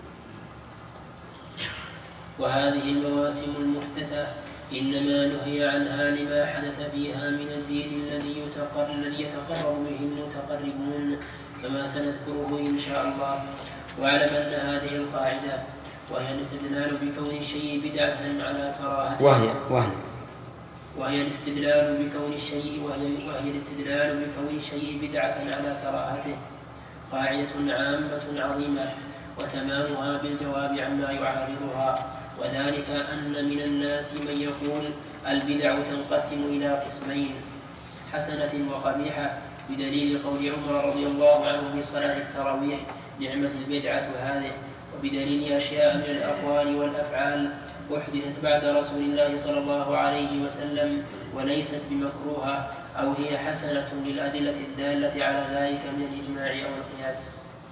وهذه المواسم المحدثة إنما نهي عنها لما حدث فيها من الدين الذي يتقر الذي يتقرب به المتقربون كما سنذكره إن شاء الله. واعلم أن هذه القاعدة وهي الاستدلال بكون الشيء بدعة على كراهته وهي وهي وهي الاستدلال بكون الشيء وهي, وهي الاستدلال بكون الشيء بدعة على كراهته قاعدة عامة عظيمة، وتمامها بالجواب عما يعارضها. وذلك أن من الناس من يقول البدع تنقسم إلى قسمين: حسنة وقبيحة، بدليل قول عمر رضي الله عنه في صلاة التراويح: نعمة البدعة هذه، وبدليل أشياء من الأقوال والأفعال أحدثت بعد رسول الله صلى الله عليه وسلم وليست بمكروهة أو هي حسنة للأدلة الدالة على ذلك من الإجماع أو القياس.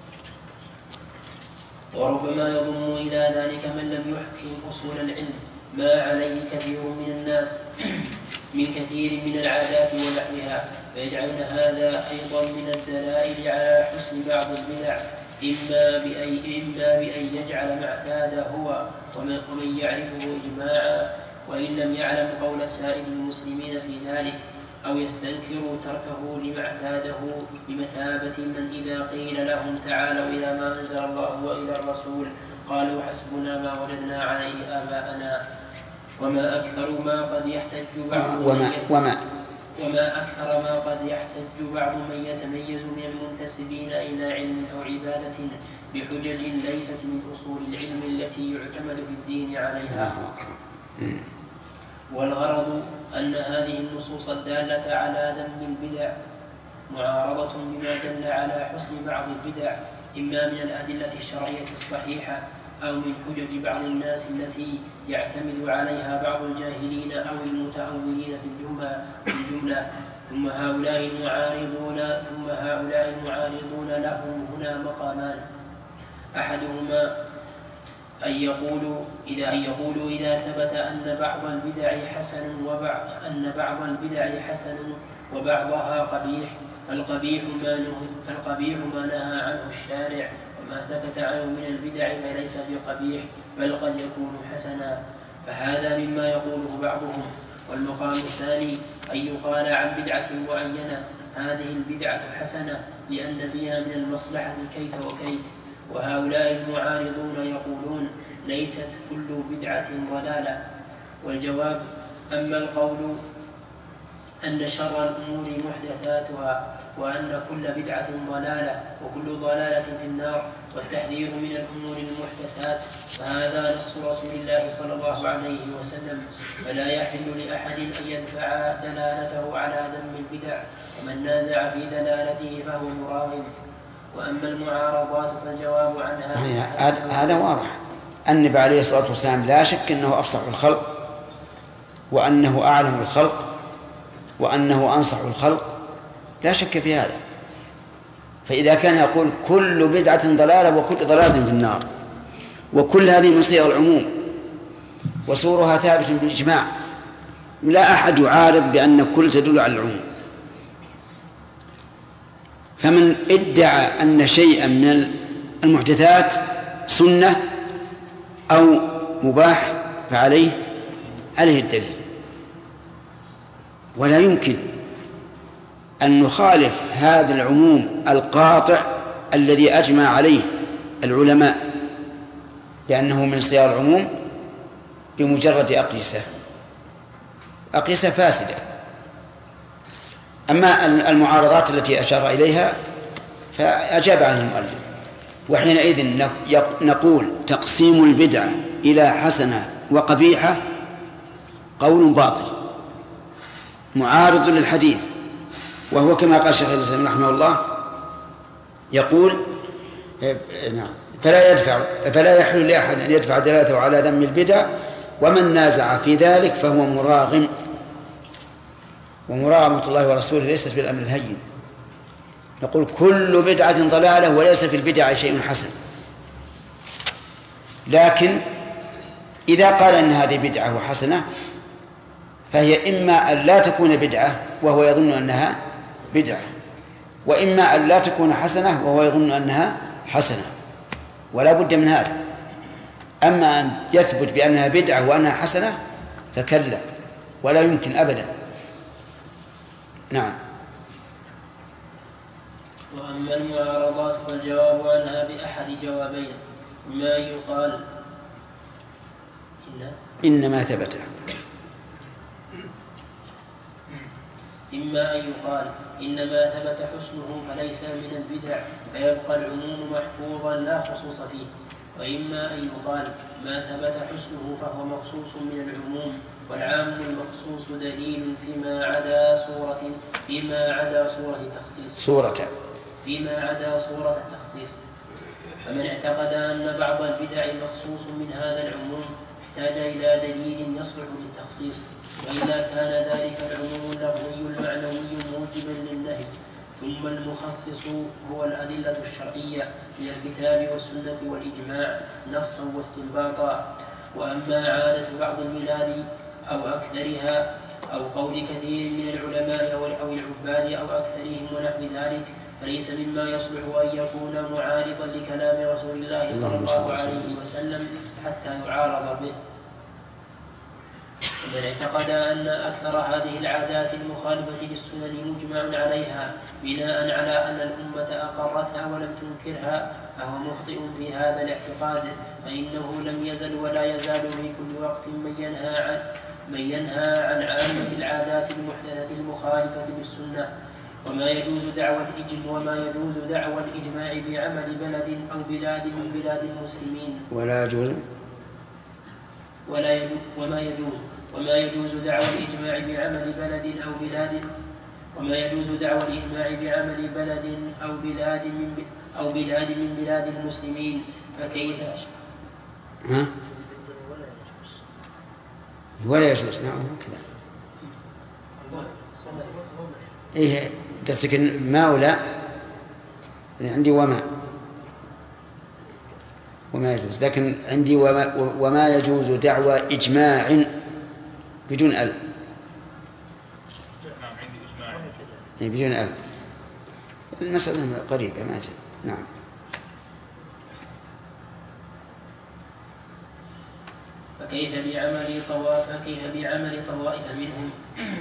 وربما يضم إلى ذلك من لم يحكم أصول العلم ما عليه كثير من الناس من كثير من العادات ونحوها، فيجعلون هذا أيضا من الدلائل على حسن بعض البدع، إما بأي إما بأن يجعل ما اعتاد هو ومن يعرفه إجماعا، وإن لم يعلم قول سائر المسلمين في ذلك، أو يستنكر تركه لما اعتاده بمثابة من إذا قيل لهم تعالوا إلى ما أنزل الله وإلى الرسول قالوا حسبنا ما وجدنا عليه آباءنا. وما أكثر ما قد يحتج بعضهم وما وما وما أكثر ما قد يحتج بعض من يتميز من المنتسبين إلى علم أو عبادة بحجج ليست من أصول العلم التي يعتمد في الدين عليها. والغرض أن هذه النصوص الدالة على ذم البدع معارضة بما دل على حسن بعض البدع، إما من الأدلة الشرعية الصحيحة أو من حجج بعض الناس التي يعتمد عليها بعض الجاهلين أو المتأولين في الجملة. ثم هؤلاء المعارضون ثم هؤلاء المعارضون لهم هنا مقامان: أحدهما أن يقولوا إذا أن يقولوا إذا ثبت أن بعض البدع حسن وبعض أن بعض البدع حسن وبعضها قبيح، فالقبيح ما نهى فالقبيح ما نهى عنه الشارع، وما سكت عنه من البدع فليس بقبيح بل قد يكون حسنا، فهذا مما يقوله بعضهم. والمقام الثاني أن يقال عن بدعة معينة: هذه البدعة حسنة لأن فيها من المصلحة كيت وكيت. وهؤلاء المعارضون يقولون: ليست كل بدعة ضلالة. والجواب: أما القول أن شر الأمور محدثاتها، وأن كل بدعة ضلالة وكل ضلالة في النار، والتحذير من الأمور المحدثات، فهذا نص رسول الله صلى الله عليه وسلم، فلا يحل لأحد أن يدفع دلالته على ذم البدع، ومن نازع في دلالته فهو مراغم. وأما المعارضات فالجواب عنها صحيح. هذا واضح. النبي عليه الصلاة والسلام لا شك أنه أفصح الخلق، وأنه أعلم الخلق، وأنه أنصح الخلق، لا شك في هذا. فإذا كان يقول كل بدعة ضلالة وكل ضلالة في النار، وكل هذه من صيغ العموم وصورها ثابت بالإجماع، لا أحد يعارض بأن كل تدل على العموم. فمن ادعى أن شيئا من المحدثات سنة أو مباح فعليه عليه الدليل، ولا يمكن أن نخالف هذا العموم القاطع الذي أجمع عليه العلماء لأنه من صيغ العموم بمجرد أقيسة أقيسة فاسدة. أما المعارضات التي أشار إليها فأجاب عنها المؤلف، وحينئذ نقول تقسيم البدعة إلى حسنة وقبيحة قول باطل معارض للحديث، وهو كما قال الشيخ الإسلام رحمه الله يقول نعم فلا يدفع فلا يحل لأحد أن يدفع دلالته على ذم البدع، ومن نازع في ذلك فهو مراغم، ومراغمة الله ورسوله ليست بالأمر الهين. نقول كل بدعة ضلالة وليس في البدع شيء حسن، لكن إذا قال أن هذه بدعة وحسنة فهي إما أن لا تكون بدعة وهو يظن أنها بدعة، وإما أن لا تكون حسنة وهو يظن أنها حسنة، ولا بد من هذا. أما أن يثبت بأنها بدعة وأنها حسنة فكلا، ولا يمكن أبدا. نعم. وأما المعارضات فالجواب عنها بأحد جوابين: ما يقال إن إنما ثبت، إما أن يقال إنما ثبت حسنه فليس من البدع فيبقى العموم محفوظا لا خصوص فيه، وإما أن يقال ما ثبت حسنه فهو مخصوص من العموم، والعام المخصوص دليل فيما عدا صورة فيما عدا صورة تخصيص صورة فيما عدا صورة التخصيص. فمن اعتقد أن بعض البدع مخصوص من هذا العموم احتاج إلى دليل يصلح للتخصيص، وإذا كان ذلك العموم اللفظي المعنوي موجبا للنهي، ثم المخصص هو الأدلة الشرعية من الكتاب والسنة والإجماع نصا واستنباطا. وأما عادة بعض البلاد أو أكثرها أو قول كثير من العلماء أو العباد أو أكثرهم ونحو ذلك فليس مما يصلح أن يكون معارضا لكلام رسول الله صلى الله عليه وسلم حتى يعارض به. ومن اعتقد أن أكثر هذه العادات المخالفة للسنن مجمع عليها بناء على أن الأمة أقرتها ولم تنكرها فهو مخطئ في هذا الاعتقاد، فإنه لم يزل ولا يزال في كل وقت من ينهى عن من ينهى عن عامة العادات المحدثة المخالفة للسنة. وما يجوز دعوى الإجماع وما يجوز دعوى الإجماع بعمل بلد أو بلاد من بلاد المسلمين. ولا يجوز ولا يجوز وما يجوز وما يجوز دعوى الإجماع بعمل بلد أو بلاد وما يجوز دعوى الإجماع بعمل بلد أو بلاد من أو بلاد من بلاد المسلمين. فكيف ها؟ ولا يجوز. نعم كذا. إيه قصدك ما ولا يعني عندي وما وما يجوز، لكن عندي وما, وما يجوز دعوى إجماع بدون أل. نعم عندي إجماع يعني بدون أل. المسألة قريبة ما جاء. نعم. فكيف بعمل طوائف فكيف بعمل طوائف منهم.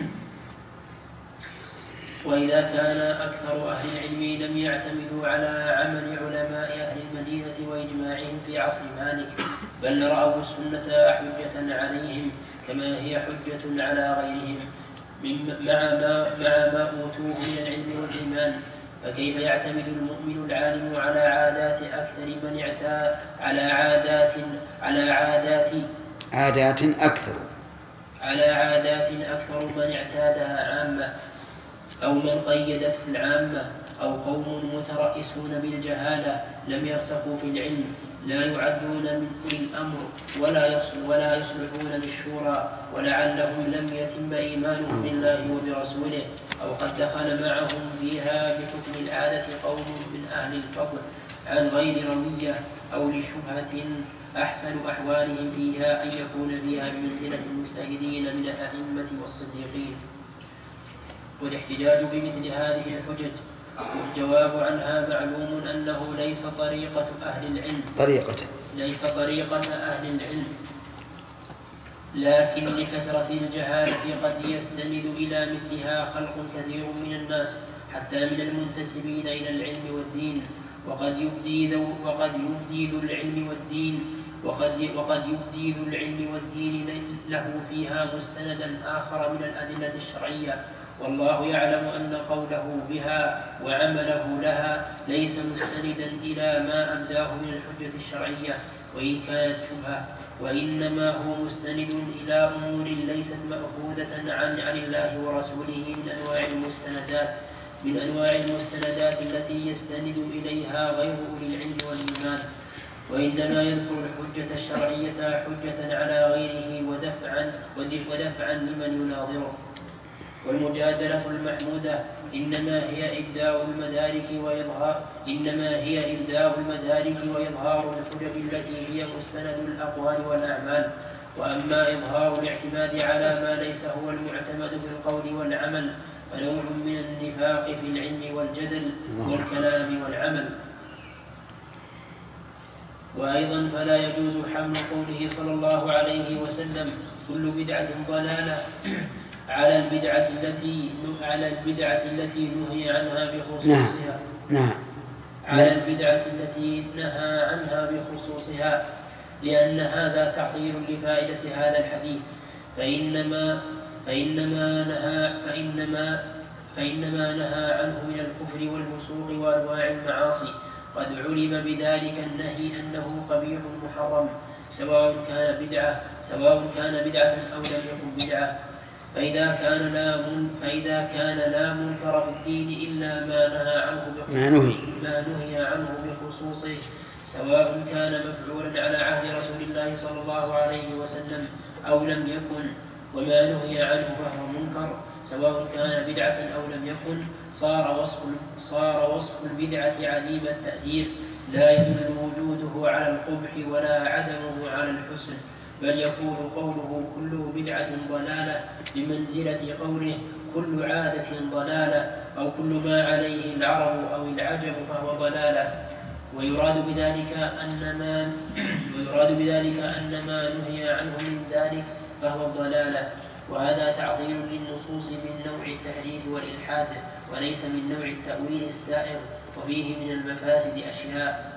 وإذا كان أكثر أهل العلم لم يعتمدوا على عمل علماء أهل المدينة وإجماعهم في عصر مالك، بل رأوا السنة حجة عليهم كما هي حجة على غيرهم مع ما, مع ما أوتوه من العلم والإيمان، فكيف يعتمد المؤمن العالم على عادات أكثر من اعتاد على عادات على عادات عادات أكثر على عادات أكثر من اعتادها عامة أو من قيدته العامة أو قوم مترئسون بالجهالة لم يرسخوا في العلم لا يعدون من أولي الأمر ولا يصل ولا يصلحون بالشورى ولعلهم لم يتم إيمانهم بالله وبرسوله أو قد دخل معهم فيها بحكم العادة قوم من أهل الفضل عن غير رمية أو لشبهة أحسن أحوالهم فيها أن يكون فيها بمنزلة المجتهدين من الأئمة والصديقين. والاحتجاج بمثل هذه الحجج والجواب عنها معلوم أنه ليس طريقة أهل العلم طريقة ليس طريقة أهل العلم، لكن لكثرة الجهالة قد يستند إلى مثلها خلق كثير من الناس حتى من المنتسبين إلى العلم والدين، وقد يبدي ذو وقد يبدي ذو العلم والدين وقد وقد يبدي ذو العلم والدين له فيها مستندا آخر من الأدلة الشرعية، والله يعلم أن قوله بها وعمله لها ليس مستندا إلى ما أبداه من الحجة الشرعية وإن كانت شبهة، وإنما هو مستند إلى أمور ليست مأخوذة عن عن الله ورسوله من أنواع المستندات من أنواع المستندات التي يستند إليها غير أولي العلم والإيمان، وإنما يذكر الحجة الشرعية حجة على غيره ودفعا ودفعا لمن يناظره. والمجادلة المحمودة إنما هي إبداء المدارك وإظهار إنما هي إبداء المدارك وإظهار الحجج التي هي مستند الأقوال والأعمال، وأما إظهار الاعتماد على ما ليس هو المعتمد في القول والعمل فنوع من النفاق في العلم والجدل والكلام والعمل. وأيضا فلا يجوز حمل قوله صلى الله عليه وسلم كل بدعة ضلالة على البدعة التي على البدعة التي نهي عنها بخصوصها نعم. على البدعة التي نهى عنها بخصوصها، لأن هذا تعطيل لفائدة هذا الحديث، فإنما فإنما نهى فإنما فإنما نهى عنه من الكفر والفسوق وأنواع المعاصي قد علم بذلك النهي أنه قبيح محرم، سواء كان بدعة سواء كان بدعة أو لم يكن بدعة. فإذا كان لا من فإذا كان لا منكر في الدين إلا ما نهى عنه بخصوصه ما نهي عنه بخصوصه سواء كان مفعولا على عهد رسول الله صلى الله عليه وسلم أو لم يكن، وما نهي عنه فهو منكر سواء كان بدعة أو لم يكن، صار وصف صار وصف البدعة عديم التأثير لا يدل وجوده على القبح ولا عدمه على الحسن، بل يكون قوله كل بدعة ضلالة بمنزلة قوله كل عادة ضلالة أو كل ما عليه العرب أو العجم فهو ضلالة. ويراد بذلك أن ما ويراد بذلك أن ما نهي عنه من ذلك فهو ضلالة، وهذا تعطيل للنصوص من نوع التحريف والإلحاد وليس من نوع التأويل السائر، وفيه من المفاسد أشياء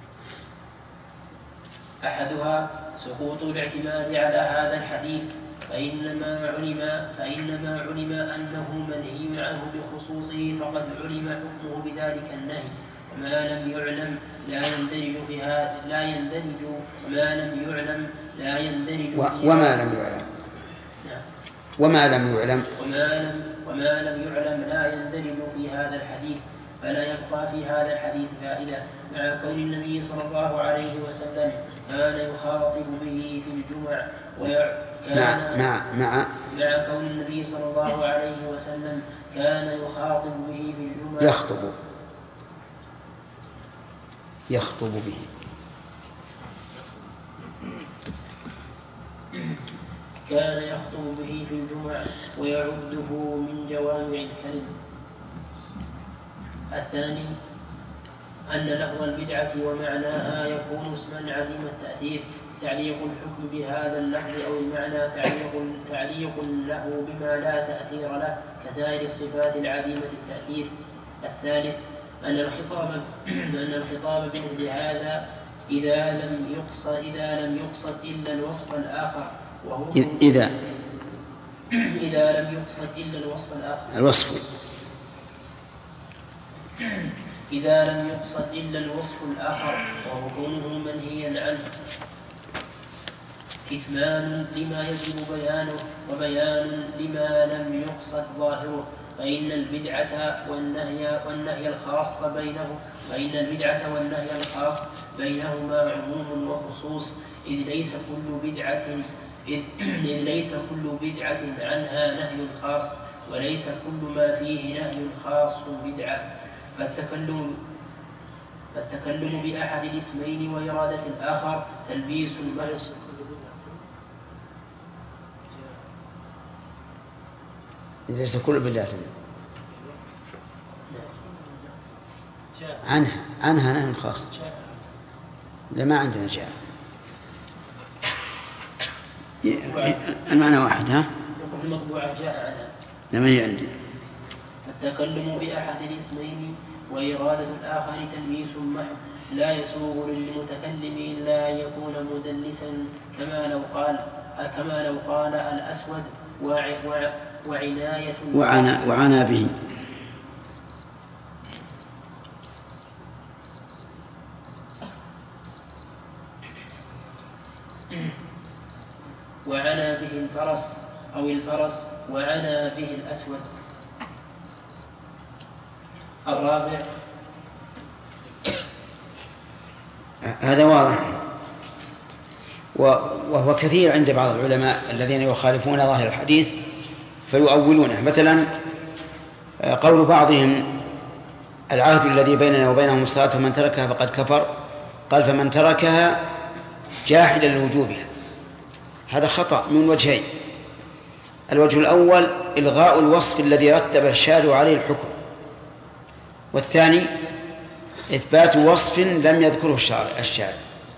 أحدها سقوط الاعتماد على هذا الحديث فإنما علم فإنما علم أنه منهي عنه بخصوصه فقد علم حكمه بذلك النهي، وما لم يعلم لا يندرج في هذا لا يندرج وما لم يعلم لا يندرج و... وما لم يعلم نعم. وما لم يعلم وما لم وما لم يعلم لا يندرج في هذا الحديث، فلا يبقى في هذا الحديث فائدة، مع كون النبي صلى الله عليه وسلم كان يخاطب به في الجمع مع مع مع مع كون النبي صلى الله عليه وسلم كان يخاطب به في الجمع يخطب يخطب به كان يخطب به في الجمع ويعده من جوامع الكلم. الثاني أن لفظ البدعة ومعناها يكون اسما عديم التأثير، تعليق الحكم بهذا اللفظ أو المعنى تعليق, تعليق له بما لا تأثير له كسائر الصفات العديمة التأثير. الثالث أن الخطاب أن الخطاب بمثل هذا إذا لم يقصد إذا لم يقصد إلا الوصف الآخر، وهو إذا إذا لم يقصد إلا الوصف الآخر الوصف إذا لم يقصد إلا الوصف الآخر وهو كونه منهيا عنه كتمان لما يجب بيانه وبيان لما لم يقصد ظاهره، فإن البدعة والنهي والنهي الخاص بينه فإن البدعة والنهي الخاص بينهما عموم وخصوص، إذ ليس كل بدعة إذ ليس كل بدعة عنها نهي خاص، وليس كل ما فيه نهي خاص بدعة. فالتكلم فالتكلم بأحد الاسمين وإرادة الآخر تلبيس المحض ليس كل بدعة عنها عنها نهي خاص، لا ما عندنا جاء المعنى واحد. ها المطبوعة جاء عنها لما هي عندي. التكلم بأحد الاسمين وإرادة الآخر تلبيس محض لا يسوغ للمتكلم إلا أن يكون مدلسا، كما لو قال كما لو قال الأسود وعناية وعنا وعنا به وعنا به الفرس أو الفرس وعنا به الأسود. الرابع هذا واضح، وهو كثير عند بعض العلماء الذين يخالفون ظاهر الحديث فيؤولونه. مثلا قول بعضهم العهد الذي بيننا وبينهم الصلاة فمن تركها فقد كفر، قال فمن تركها جاحدا لوجوبها. هذا خطأ من وجهين: الوجه الأول إلغاء الوصف الذي رتب الشارع عليه الحكم، والثاني إثبات وصف لم يذكره الشارع،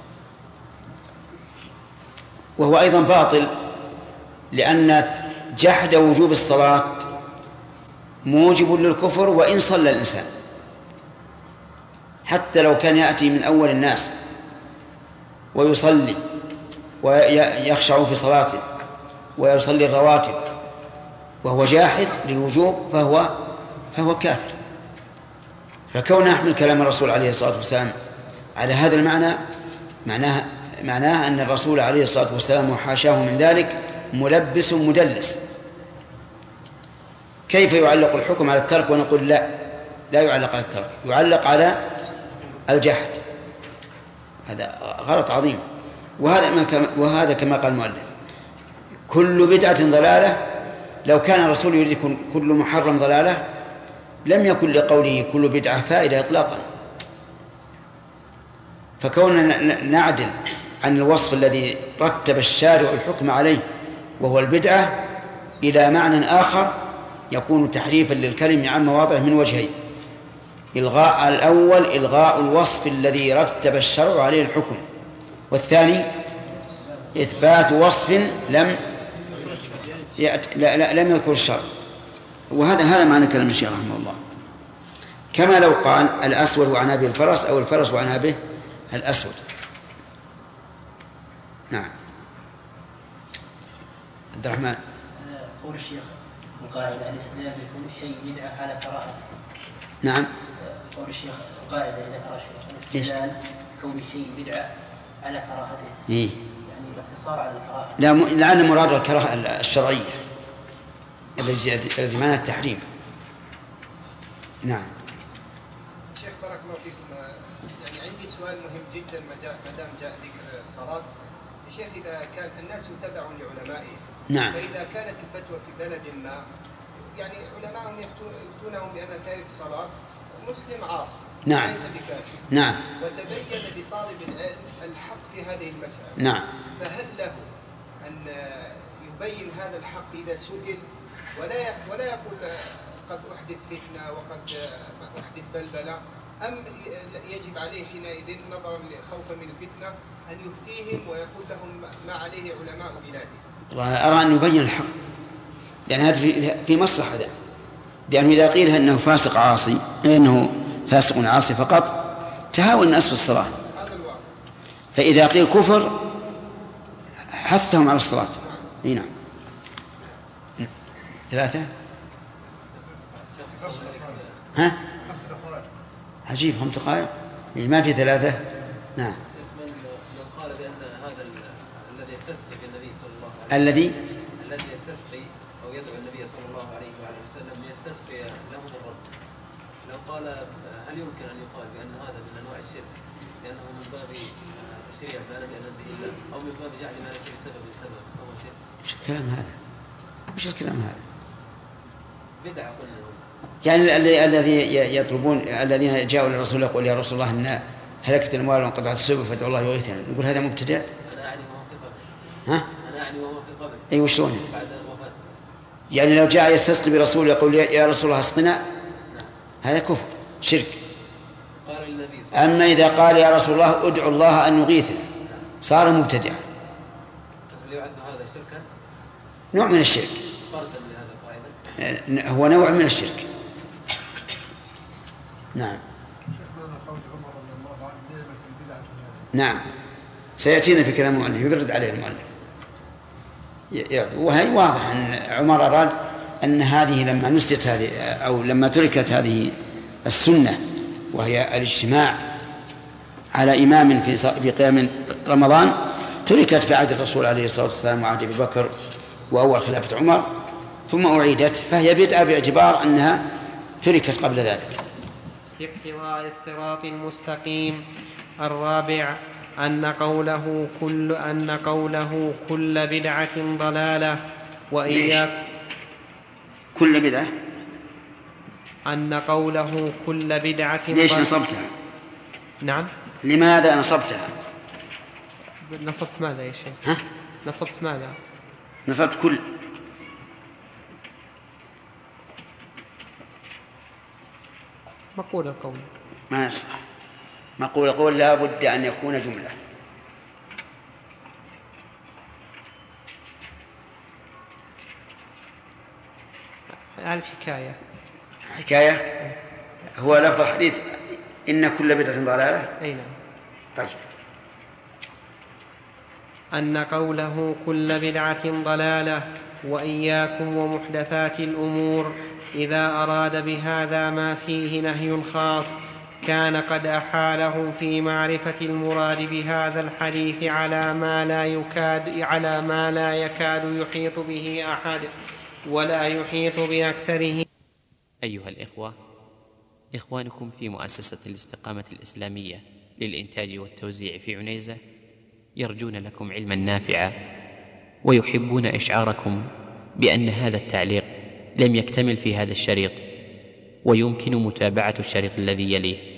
وهو أيضا باطل، لأن جحد وجوب الصلاة موجب للكفر وإن صلى الإنسان، حتى لو كان يأتي من أول الناس ويصلي ويخشع في صلاته ويصلي الرواتب وهو جاحد للوجوب فهو فهو كافر. فكون نحمل كلام الرسول عليه الصلاة والسلام على هذا المعنى معناه معناه أن الرسول عليه الصلاة والسلام وحاشاه من ذلك ملبس مدلس. كيف يعلق الحكم على الترك ونقول لا لا يعلق على الترك، يعلق على الجحد؟ هذا غلط عظيم. وهذا وهذا كما قال المؤلف كل بدعة ضلالة. لو كان الرسول يريد كل محرم ضلالة لم يكن لقوله كل بدعة فائدة إطلاقا. فكوننا نعدل عن الوصف الذي رتب الشارع الحكم عليه وهو البدعة إلى معنى آخر يكون تحريفا للكلم عن مواضعه من وجهين: إلغاء الأول إلغاء الوصف الذي رتب الشرع عليه الحكم، والثاني إثبات وصف لم يأت... لا لا لم يذكر الشرع. وهذا هذا معنى كلام الشيخ رحمه الله. كما لو قال الأسود وعنى به الفرس أو الفرس وعنى به الأسود. نعم. عبد الرحمن. قول الشيخ القاعدة الاستدلال بكل شيء بدعة على كراهته. نعم. قول الشيخ القاعدة إذا كره الشيخ الاستدلال بكل شيء بدعة على كراهته. إيه؟ يعني الاقتصار على الكراهة. لا م... لعل مراد الكراهة الشرعية الذي معناه التحريم. نعم. شيخ بارك الله فيكم، يعني عندي سؤال مهم جدا ما دام جاء ذكر الصلاة. يا شيخ إذا كان الناس تبع لعلمائهم، نعم، فإذا كانت الفتوى في بلد ما يعني علماءهم يفتونهم بأن تارك الصلاة مسلم عاصي، نعم، ليس بكافر، نعم، وتبين لطالب العلم الحق في هذه المسألة، نعم، فهل له أن يبين هذا الحق إذا سئل ولا ولا يقول قد أحدث فتنة وقد أحدث بلبلة، أم يجب عليه حينئذ نظرا خوفا من الفتنة أن يفتيهم ويقول لهم ما عليه علماء بلاده؟ والله أرى أن يبين الحق، لأن هذا في مصلحة ده. لأنه إذا قيل أنه فاسق عاصي أنه فاسق عاصي فقط تهاون الناس في الصلاة، فإذا قيل كفر حثهم على الصلاة. اي نعم. ثلاثة. ها؟ عجيب، خمس دقائق ما في ثلاثة. نعم. من قال بأن هذا الذي يستسقي بالنبي صلى الله عليه وسلم الذي الذي يستسقي أو يدعو النبي صلى الله عليه وآله وسلم ليستسقي لهم الرب، لو قال هل يمكن أن يقال بأن هذا من أنواع الشرك لأنه من باب تشريع ما لم يأذن به الله أو من باب جعل ما ليس بسبب بسبب أو شرك؟ وش الكلام هذا؟ وش الكلام هذا؟ بدعة قلنا. يعني الذي يطلبون الذين جاءوا للرسول يقول يا رسول الله إن هلكت الأموال وانقطعت السبل فادعوا الله يغيثنا، نقول هذا مبتدع. أنا أعني وهو في قبل. ها؟ أنا أعني وهو في قبل. أي وشلون؟ بعد الوفاة. يعني لو جاء يستسقي برسول يقول يا رسول الله اسقنا، نعم، هذا كفر شرك. قال النبي صلى الله عليه وسلم. أما إذا قال يا رسول الله ادعو الله أن يغيثنا صار مبتدعا. هل يعد هذا شركا؟ نوع من الشرك. فردا لهذا القاعدة. هو نوع من الشرك. نعم. نعم سيأتينا في كلام المؤلف يرد عليه المؤلف، وهي واضح أن عمر أراد أن هذه لما نسيت هذه أو لما تركت هذه السنة وهي الاجتماع على إمام في قيام رمضان تركت في عهد الرسول عليه الصلاة والسلام وعهد أبي بكر وأول خلافة عمر ثم أعيدت، فهي بدعة باعتبار أنها تركت قبل ذلك. في اقتضاء الصراط المستقيم. الرابع أن قوله كل أن قوله كل بدعة ضلالة وإياك كل بدعة أن قوله كل بدعة ليش نصبتها؟ نعم. لماذا نصبتها؟ نصبت ماذا يا شيخ؟ ها؟ نصبت ماذا؟ نصبت كل. مقول القول ما يصلح. مقول القول لا بد أن يكون جملة. الحكاية حكاية هو لفظ الحديث إن كل بدعة ضلالة. أي نعم. طيب. أن قوله كل بدعة ضلالة وإياكم ومحدثات الأمور إذا أراد بهذا ما فيه نهي خاص كان قد أحاله في معرفة المراد بهذا الحديث على ما لا يكاد على ما لا يكاد يحيط به أحد ولا يحيط بأكثره. أيها الإخوة، إخوانكم في مؤسسة الاستقامة الإسلامية للإنتاج والتوزيع في عنيزة يرجون لكم علما نافعا ويحبون إشعاركم بأن هذا التعليق لم يكتمل في هذا الشريط ويمكن متابعة الشريط الذي يليه.